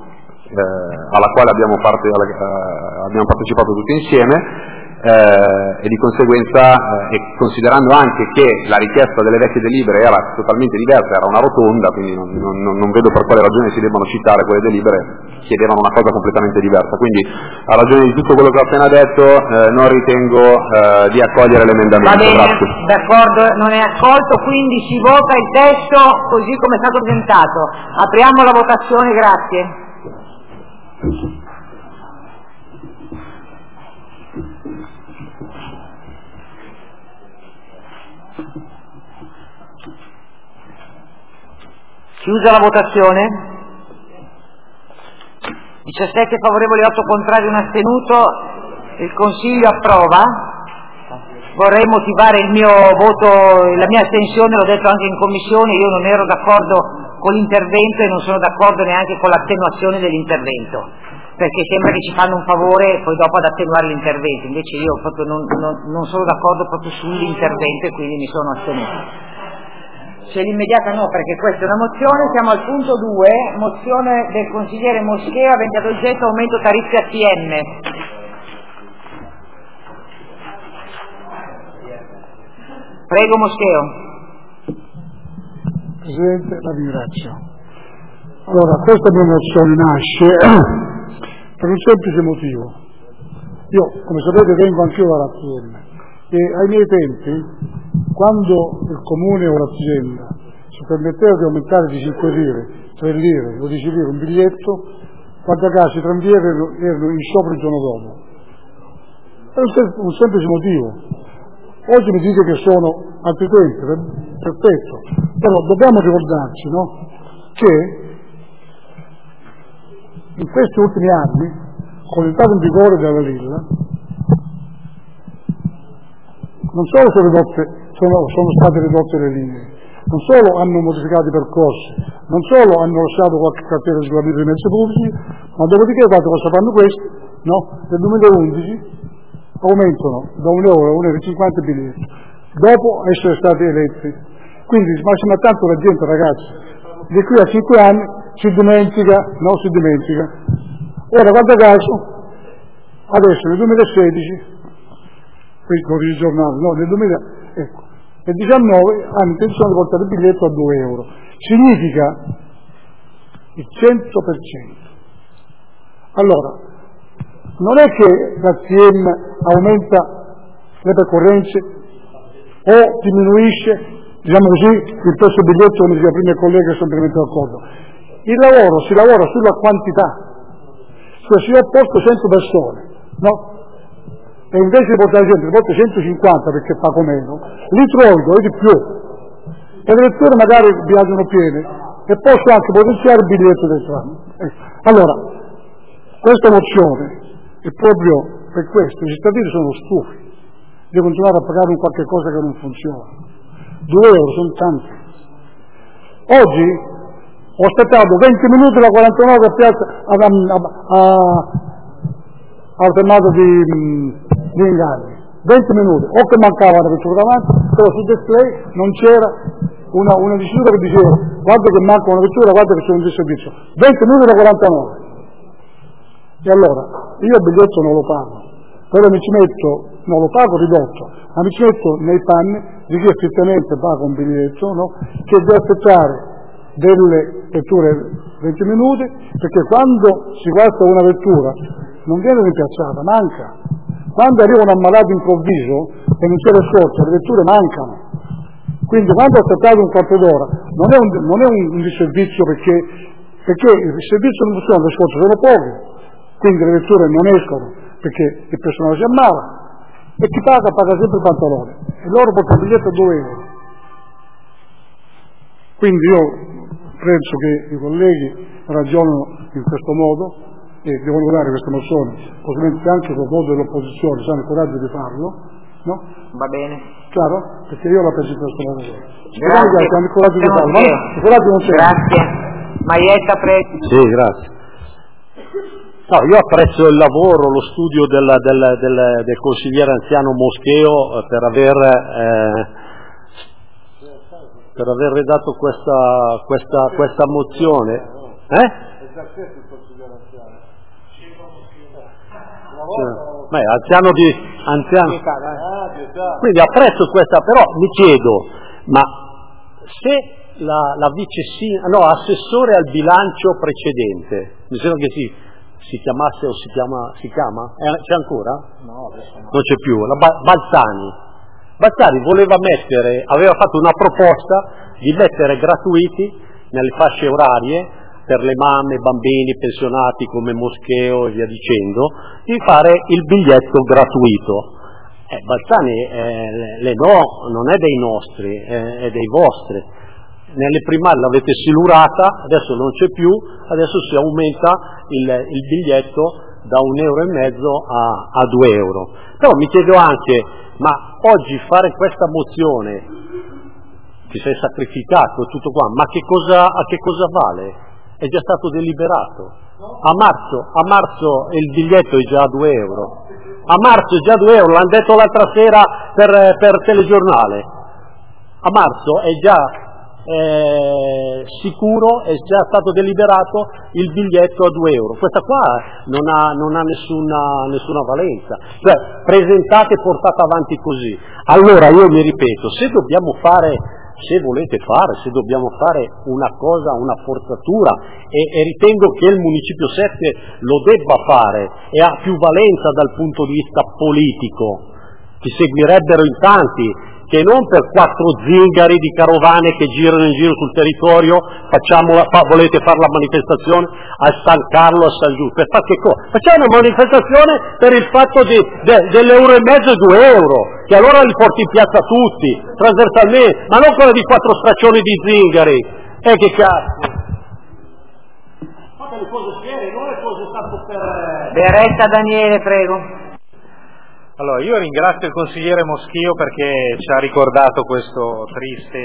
eh, alla quale abbiamo, parte, alla, eh, abbiamo partecipato tutti insieme, Eh, e di conseguenza, eh, e considerando anche che la richiesta delle vecchie delibere era totalmente diversa, era una rotonda, quindi non, non, non vedo per quale ragione si debbano citare quelle delibere, chiedevano una cosa completamente diversa. Quindi a ragione di tutto quello che ho appena detto eh, non ritengo eh, di accogliere l'emendamento. Va bene, grazie. D'accordo, non è accolto, quindi si vota il testo così come è stato presentato. Apriamo la votazione, grazie. Chiusa la votazione. diciassette favorevoli, otto contrari, un astenuto. Il Consiglio approva. vorrei motivare il mio voto, la mia astensione, l'ho detto anche in commissione, io non ero d'accordo con l'intervento e non sono d'accordo neanche con l'attenuazione dell'intervento, perché sembra che ci fanno un favore e poi dopo ad attenuare l'intervento, invece io proprio non, non, non sono d'accordo proprio sull'intervento e quindi mi sono astenuto. C'è l'immediata no, perché questa è una mozione. Siamo al punto due, mozione del consigliere Moscheo avente ad oggetto aumento tariffe A T M. Prego Moscheo. Presidente, la ringrazio. Allora, questa mia mozione nasce per un semplice motivo. Io, come sapete, vengo anch'io dall'A T M e ai miei tempi, quando il comune o l'azienda si permetteva di aumentare di cinque lire, tre lire o dieci lire un biglietto, guarda caso i tranvieri erano, erano in sciopero il giorno dopo. Per un, sem- un semplice motivo. Oggi mi dite che sono altri tempi, perfetto, però dobbiamo ricordarci, no, che in questi ultimi anni, con l'entrata in vigore della Lilla, non solo sono, ridotte, sono, sono state ridotte le linee, non solo hanno modificato i percorsi, non solo hanno lasciato qualche cartiere di sgravio dei mezzi pubblici, ma dopodiché, guarda cosa fanno questi, no? Nel duemilaundici aumentano da un euro a un euro e cinquanta i biglietti, dopo essere stati eletti. Quindi, ma se tanto la gente, ragazzi, di qui a cinque anni si dimentica, no, si dimentica. Ora, guarda caso, adesso nel duemilasedici, qui con il giornale, no, nel duemila, ecco, nel diciannove hanno intenzione di portare il biglietto a due euro. Significa il cento per cento. Allora, non è che l'A T M aumenta le percorrenze o diminuisce, diciamo così, il prezzo del biglietto, come diceva prima il collega, sono pienamente d'accordo. Il lavoro si lavora sulla quantità, cioè se io ho posto cento persone, no? E invece di portare gente, li porto centocinquanta perché pago meno, li trovo di più. E le letture magari viaggiano piene e posso anche potenziare il biglietto del tram. Ecco. Allora, questa mozione è proprio per questo, i cittadini sono stufi di continuare a pagare un qualche cosa che non funziona. Due euro sono tanti. Oggi ho aspettato venti minuti alla quarantanove a piazza a, a, a, al fermato di, di Ingarni, venti minuti, o che mancava una vettura davanti, però sul display non c'era una, una dicitura che diceva guarda che manca una vettura, guarda che c'è un disservizio, venti minuti alla quarantanove. E allora, io il biglietto non lo pago, però mi ci metto, non lo pago ridotto, ma mi ci metto nei panni di chi effettivamente paga un biglietto, no? Che deve aspettare delle vetture venti minuti, perché quando si guarda una vettura non viene rimpiazzata, manca. Quando arriva un ammalato improvviso e non c'è risposta, le vetture mancano. Quindi quando ho aspettato un quarto d'ora non è un, non è un, un disservizio perché, perché il servizio non funziona, le scorte sono poche, quindi le vetture non escono perché il personale si ammala e chi paga paga sempre il pantalone e loro portano il biglietto a due euro. Quindi io penso che i colleghi ragionano in questo modo e devono votare questa mozione, possibilmente anche col voto dell'opposizione, se hanno il coraggio di farlo, no? Va bene. Chiaro? Perché io la penso in questo modo. Grazie. Che hanno il coraggio di farlo, ma il coraggio non c'è. Grazie. Maietta, prego. Sì, grazie. No, io apprezzo il lavoro, lo studio del, del, del, del consigliere anziano Moscheo per aver, eh, per aver redatto questa, questa, questa mozione. Eh? Beh, anziano di anziano. Quindi apprezzo questa, però mi chiedo, ma se la, la vice no, assessore al bilancio precedente, mi sembra che si, si chiamasse o si chiama, si chiama? Eh, c'è ancora? No, adesso no. Non c'è più, la ba- Balzani. Balzani voleva mettere, aveva fatto una proposta di mettere gratuiti nelle fasce orarie per le mamme, bambini, pensionati come Moscheo e via dicendo, di fare il biglietto gratuito. Eh, Balzani, eh, le no, non è dei nostri, eh, è dei vostri. Nelle primarie l'avete silurata, adesso non c'è più, adesso si aumenta il, il biglietto da un euro e mezzo a, a due euro. Però mi chiedo anche, ma oggi fare questa mozione, ti sei sacrificato, tutto qua, ma che cosa, a che cosa vale? È già stato deliberato. A marzo, a marzo il biglietto è già a due euro. A marzo è già due euro, l'hanno detto l'altra sera per, per telegiornale. A marzo è già eh, sicuro, è già stato deliberato il biglietto a due euro. Questa qua non ha, non ha nessuna, nessuna valenza. Cioè, presentate e portate avanti così. Allora io mi ripeto, se dobbiamo fare, se volete fare, se dobbiamo fare una cosa, una forzatura, e, e ritengo che il Municipio sette lo debba fare e ha più valenza dal punto di vista politico, ti seguirebbero in tanti, che non per quattro zingari di carovane che girano in giro sul territorio, facciamo la, fa, volete fare la manifestazione a San Carlo, a San Giusto, per fare che cosa? Facciamo una manifestazione per il fatto di, de, dell'euro e mezzo e due euro, che allora li porti in piazza tutti, trasversalmente, ma non quella di quattro straccioni di zingari. E che cazzo! Fate le cose serie, non le cose tanto per... Beretta Daniele, prego. Allora, io ringrazio il consigliere Moschio perché ci ha ricordato questo triste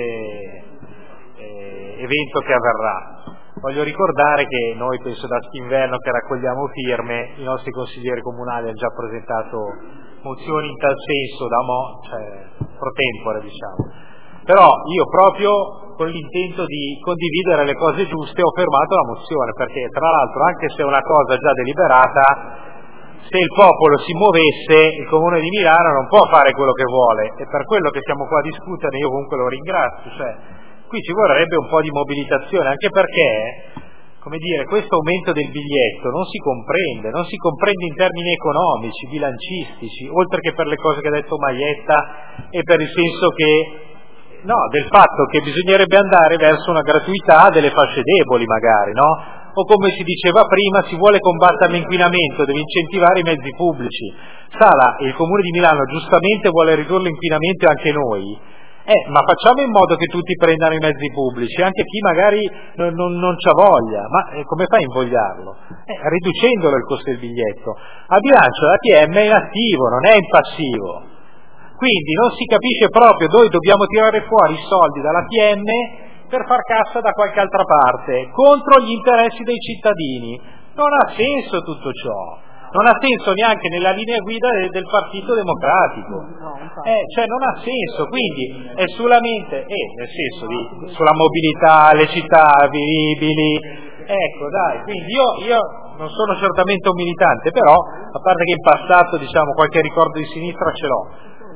eh, evento che avverrà. Voglio ricordare che noi, penso da Stinverno, che raccogliamo firme, i nostri consiglieri comunali hanno già presentato mozioni in tal senso, da mo, cioè pro tempore, diciamo. Però io proprio con l'intento di condividere le cose giuste ho fermato la mozione, perché tra l'altro, anche se è una cosa già deliberata, se il popolo si muovesse, il Comune di Milano non può fare quello che vuole, e per quello che siamo qua a discutere io comunque lo ringrazio, cioè qui ci vorrebbe un po' di mobilitazione, anche perché, come dire, questo aumento del biglietto non si comprende, non si comprende in termini economici, bilancistici, oltre che per le cose che ha detto Maietta e per il senso che, no, del fatto che bisognerebbe andare verso una gratuità delle fasce deboli magari, no? O come si diceva prima, si vuole combattere l'inquinamento, deve incentivare i mezzi pubblici. Sala, il Comune di Milano giustamente vuole ridurre l'inquinamento e anche noi, eh, ma facciamo in modo che tutti prendano i mezzi pubblici, anche chi magari non, non, non c'ha voglia, ma eh, come fai a invogliarlo? Eh, riducendolo il costo del biglietto. A bilancio l'A T M è in attivo, non è in passivo. Quindi non si capisce proprio dove dobbiamo tirare fuori i soldi dall'A T M per far cassa da qualche altra parte, contro gli interessi dei cittadini. Non ha senso tutto ciò, non ha senso neanche nella linea guida del, del Partito Democratico, eh, cioè non ha senso, quindi è solamente, eh, nel senso di, sulla mobilità, le città vivibili, ecco dai, quindi io, io non sono certamente un militante, però, a parte che in passato diciamo qualche ricordo di sinistra ce l'ho,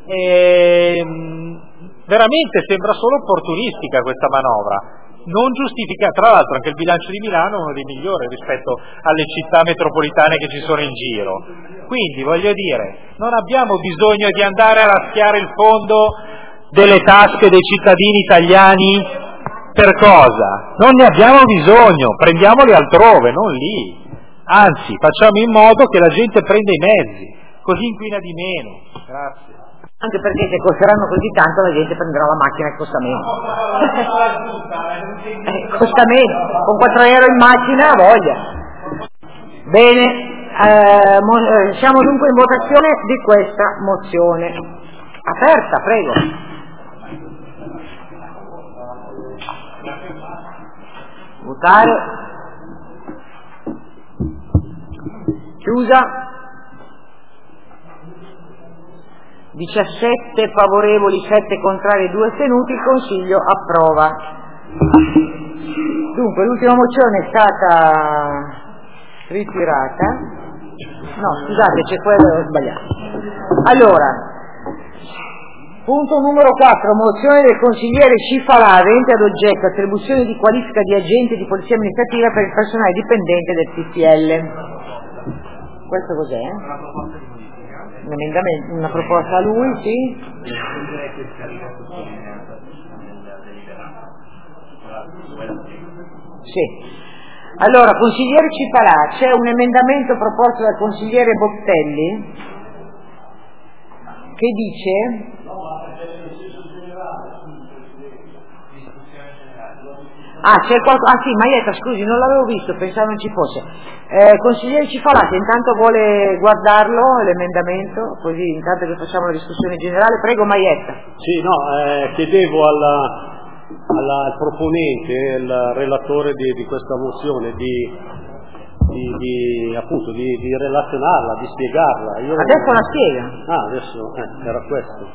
ehm, veramente sembra solo opportunistica questa manovra, non giustifica, tra l'altro anche il bilancio di Milano è uno dei migliori rispetto alle città metropolitane che ci sono in giro, quindi voglio dire, non abbiamo bisogno di andare a raschiare il fondo delle tasche dei cittadini italiani per cosa? Non ne abbiamo bisogno, prendiamoli altrove, non lì, anzi facciamo in modo che la gente prenda i mezzi, così inquina di meno. Grazie. Anche perché se costeranno così tanto la gente prenderà la macchina e costa meno. eh, costa meno, con quattro euro in macchina ha voglia. Bene, eh, mo- eh, siamo dunque in votazione di questa mozione. Aperta, prego. Votare. Chiusa. diciassette favorevoli, sette contrari e due astenuti, il Consiglio approva. Dunque, l'ultima mozione è stata ritirata. No, scusate, c'è quella, ho sbagliato. Allora, punto numero quattro, mozione del consigliere Cifalà, avente ad oggetto attribuzione di qualifica di agente di polizia amministrativa per il personale dipendente del T P L. Questo cos'è? Un emendamento, una proposta a lui, sì? Sì. Allora, consigliere Cifalà, c'è un emendamento proposto dal consigliere Bottelli che dice Ah, c'è qualcosa. Ah sì, Maietta, scusi, non l'avevo visto, pensavo non ci fosse. Eh, consigliere Cifalati, intanto vuole guardarlo, l'emendamento, così intanto che facciamo la discussione generale. Prego Maietta. Sì, no, eh, chiedevo alla, alla, al proponente, al relatore di, di questa mozione di, di, di, appunto, di, di relazionarla, di spiegarla. Io adesso non... la spiega. Ah, adesso eh, era questo.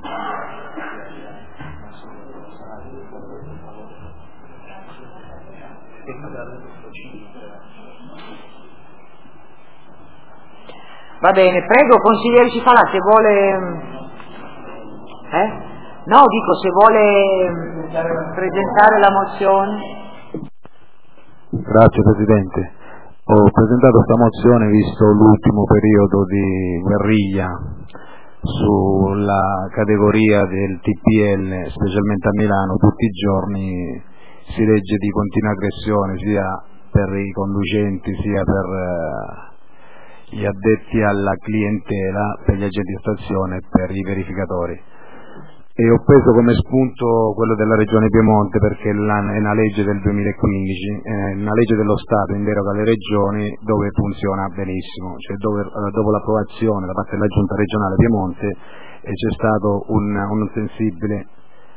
Va bene, prego consigliere Cifalà, se vuole eh? No, dico se vuole presentare la mozione. Grazie Presidente. Ho presentato questa mozione visto l'ultimo periodo di guerriglia sulla categoria del T P L, specialmente a Milano. Tutti i giorni si legge di continua aggressione sia per i conducenti sia per eh, gli addetti alla clientela, per gli agenti di stazione e per i verificatori. E ho preso come spunto quello della Regione Piemonte perché è una legge del duemilaquindici, è una legge dello Stato in deroga alle regioni dove funziona benissimo, cioè dove dopo l'approvazione da parte della Giunta regionale Piemonte eh, c'è stato un, un sensibile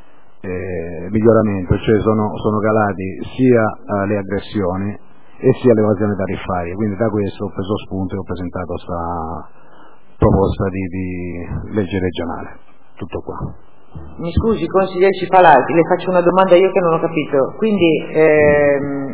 eh, miglioramento, cioè sono, sono calati sia eh, le aggressioni e sia l'evasione tariffaria, quindi da questo ho preso spunto e ho presentato questa proposta di, di legge regionale. Tutto qua. Mi scusi consigliere Cifalati, le faccio una domanda io che non ho capito. Quindi, ehm,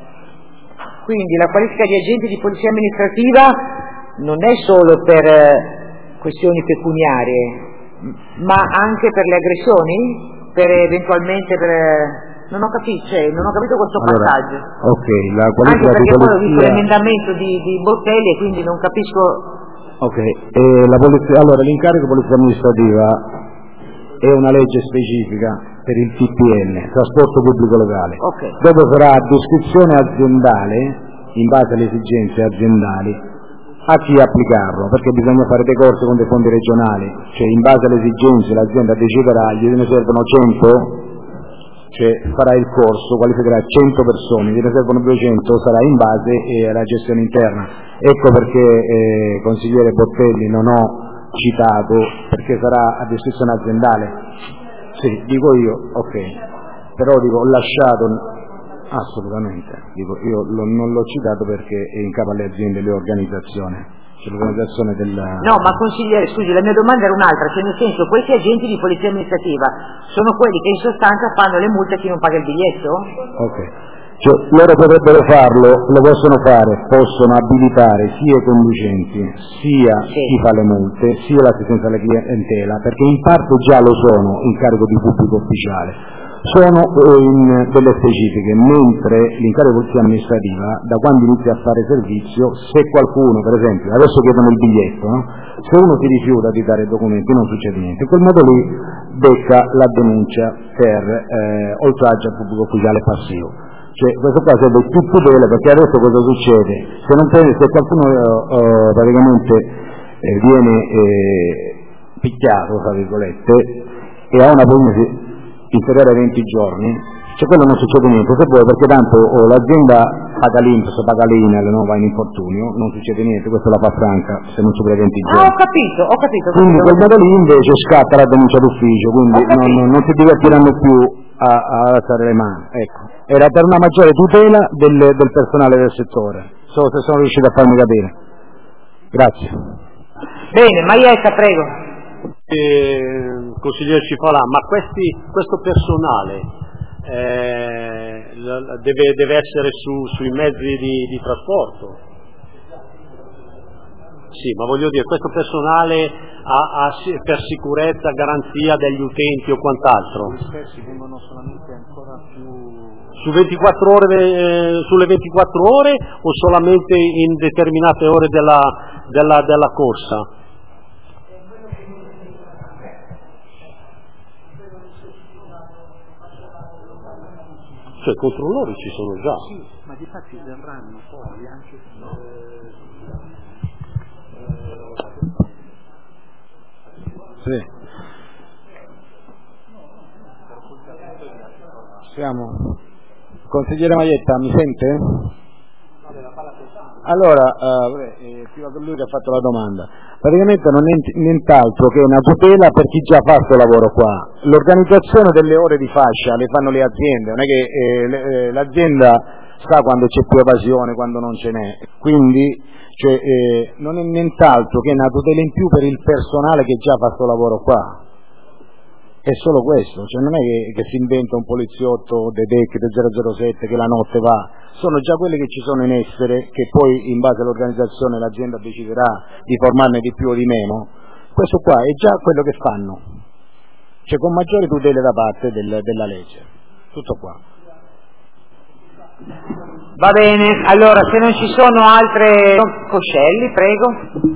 quindi la qualifica di agente di polizia amministrativa non è solo per eh, questioni pecuniarie, ma anche per le aggressioni? Per eventualmente per... Non ho capito, cioè, non ho capito questo allora, passaggio. Ok, la qualifica anche perché di polizia... poi ho visto l'emendamento di, di Bottelli e quindi non capisco... Ok, eh, la polizia... allora l'incarico polizia amministrativa è una legge specifica per il T P L, trasporto pubblico locale. Okay. Dopo sarà a descrizione aziendale, in base alle esigenze aziendali, a chi applicarlo, perché bisogna fare dei corsi con dei fondi regionali, cioè in base alle esigenze l'azienda deciderà, gliene servono cento, cioè farà il corso, qualificherà cento persone, gliene servono duecento, sarà in base eh, alla gestione interna. Ecco perché, eh, consigliere Bottelli, non ho citato, perché sarà a descrizione aziendale. Sì, dico io, ok, però dico ho lasciato, assolutamente, dico io lo, non l'ho citato perché è in capo alle aziende e alle organizzazioni, c'è l'organizzazione del... No, ma consigliere, scusi, la mia domanda era un'altra, cioè nel senso, questi agenti di polizia amministrativa sono quelli che in sostanza fanno le multe a chi non paga il biglietto? Ok. Cioè, loro potrebbero farlo, lo possono fare, possono abilitare sia i conducenti, sia sì. chi fa le multe, sia l'assistenza alla clientela, perché in parte già lo sono in carico di pubblico ufficiale, sono eh, in delle specifiche, mentre l'incarico di polizia amministrativa, da quando inizia a fare servizio, se qualcuno, per esempio, adesso chiedono il biglietto, no? Se uno si rifiuta di dare i documenti non succede niente, in quel modo lì becca la denuncia per eh, oltraggio al pubblico ufficiale passivo. Cioè, questo qua serve più tutela, perché adesso cosa succede? Se, non prende, se qualcuno uh, uh, praticamente eh, viene eh, picchiato, tra virgolette, e ha una pena inferiore ai venti giorni, cioè quello non succede niente, se vuoi, perché tanto oh, l'azienda paga l'I N P S, paga l'I N E L, non va in infortunio, non succede niente, questo la fa franca se non supera i venti giorni. Ah, ho capito, ho capito. Ho quindi capito. quel modo lì invece scatta la denuncia d'ufficio, quindi non, non, non si divertiranno più a, a alzare le mani, ecco. Era per una maggiore tutela del, del personale del settore, solo se sono riuscito a farmi capire. Grazie. Bene, Maietta, prego. Eh, consigliere Cifalà, ma questi, questo personale eh, deve, deve essere su, sui mezzi di, di trasporto? Sì, ma voglio dire, questo personale ha, ha, per sicurezza, garanzia degli utenti o quant'altro? Gli stessi vengono solamente ancora più... Su ventiquattro ore, eh, sulle ventiquattro ore o solamente in determinate ore della, della, della corsa? Cioè i controllori ci sono già. Sì, ma di fatti verranno poi anche... Sì. Siamo... Consigliere Maietta, mi sente? Allora, uh, prima per lui che ha fatto la domanda, praticamente non è nient'altro che una tutela per chi già fa questo lavoro qua. L'organizzazione delle ore di fascia le fanno le aziende, non è che eh, le, eh, l'azienda sa quando c'è più evasione, quando non ce n'è, quindi cioè, eh, non è nient'altro che una tutela in più per il personale che già fa questo lavoro qua. È solo questo, cioè non è che, che si inventa un poliziotto De Dec del zero zero sette che la notte va, sono già quelle che ci sono in essere, che poi in base all'organizzazione l'azienda deciderà di formarne di più o di meno. Questo qua è già quello che fanno, cioè con maggiori tutele da parte del, della legge, tutto qua. Va bene, allora se non ci sono altre... Coscelli, prego.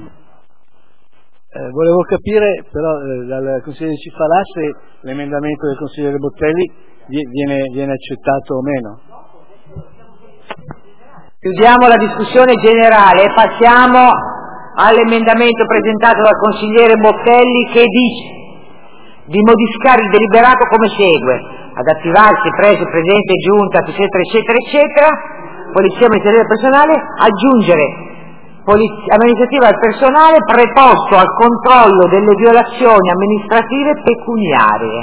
Eh, volevo capire però eh, dal consigliere Cifalà se l'emendamento del consigliere Bottelli viene, viene accettato o meno. Chiudiamo la discussione generale e passiamo all'emendamento presentato dal consigliere Bottelli che dice di modificare il deliberato come segue: ad attivarsi presso il Presidente Giunta eccetera eccetera eccetera, Polizia Amministrativa del Personale, aggiungere Polizia amministrativa del personale preposto al controllo delle violazioni amministrative pecuniarie.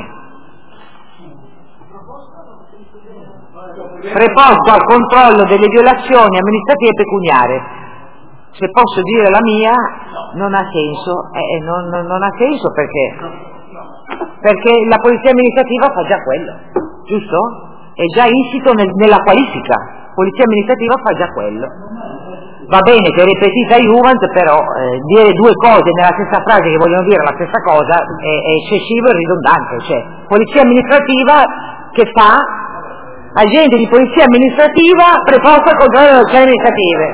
Preposto al controllo delle violazioni amministrative pecuniarie. Se posso dire la mia, non ha senso, eh, non, non ha senso perché, perché la polizia amministrativa fa già quello, giusto? È già insito nel, nella qualifica, polizia amministrativa fa già quello. Va bene che ripetita Juvent, però eh, dire due cose nella stessa frase che vogliono dire la stessa cosa è, è eccessivo e ridondante, cioè polizia amministrativa che fa agente di polizia amministrativa preposto al controllo delle azioni amministrative.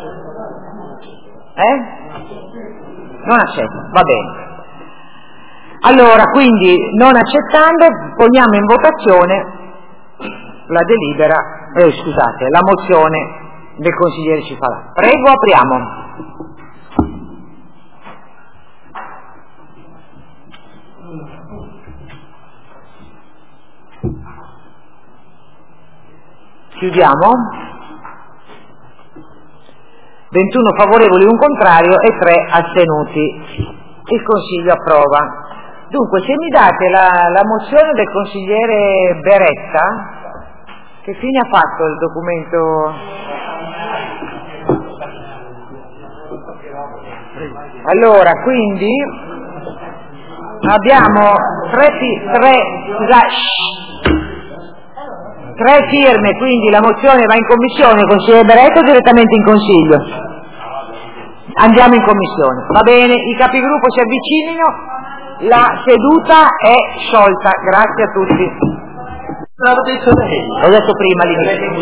Eh? Non accetto, va bene. Allora, quindi non accettando poniamo in votazione la delibera, eh, scusate, la mozione del consigliere Cifalà. Prego, apriamo. Chiudiamo. ventuno favorevoli, un contrario e tre astenuti. Il Consiglio approva. Dunque, se mi date la, la mozione del consigliere Beretta, che fine ha fatto il documento? Allora, quindi abbiamo tre, tre, tre firme, quindi la mozione va in commissione, consigliere Beretta, o direttamente in Consiglio? Andiamo in commissione, va bene, i capigruppo si avvicinino, la seduta è sciolta, grazie a tutti. L'ho detto prima all'inizio.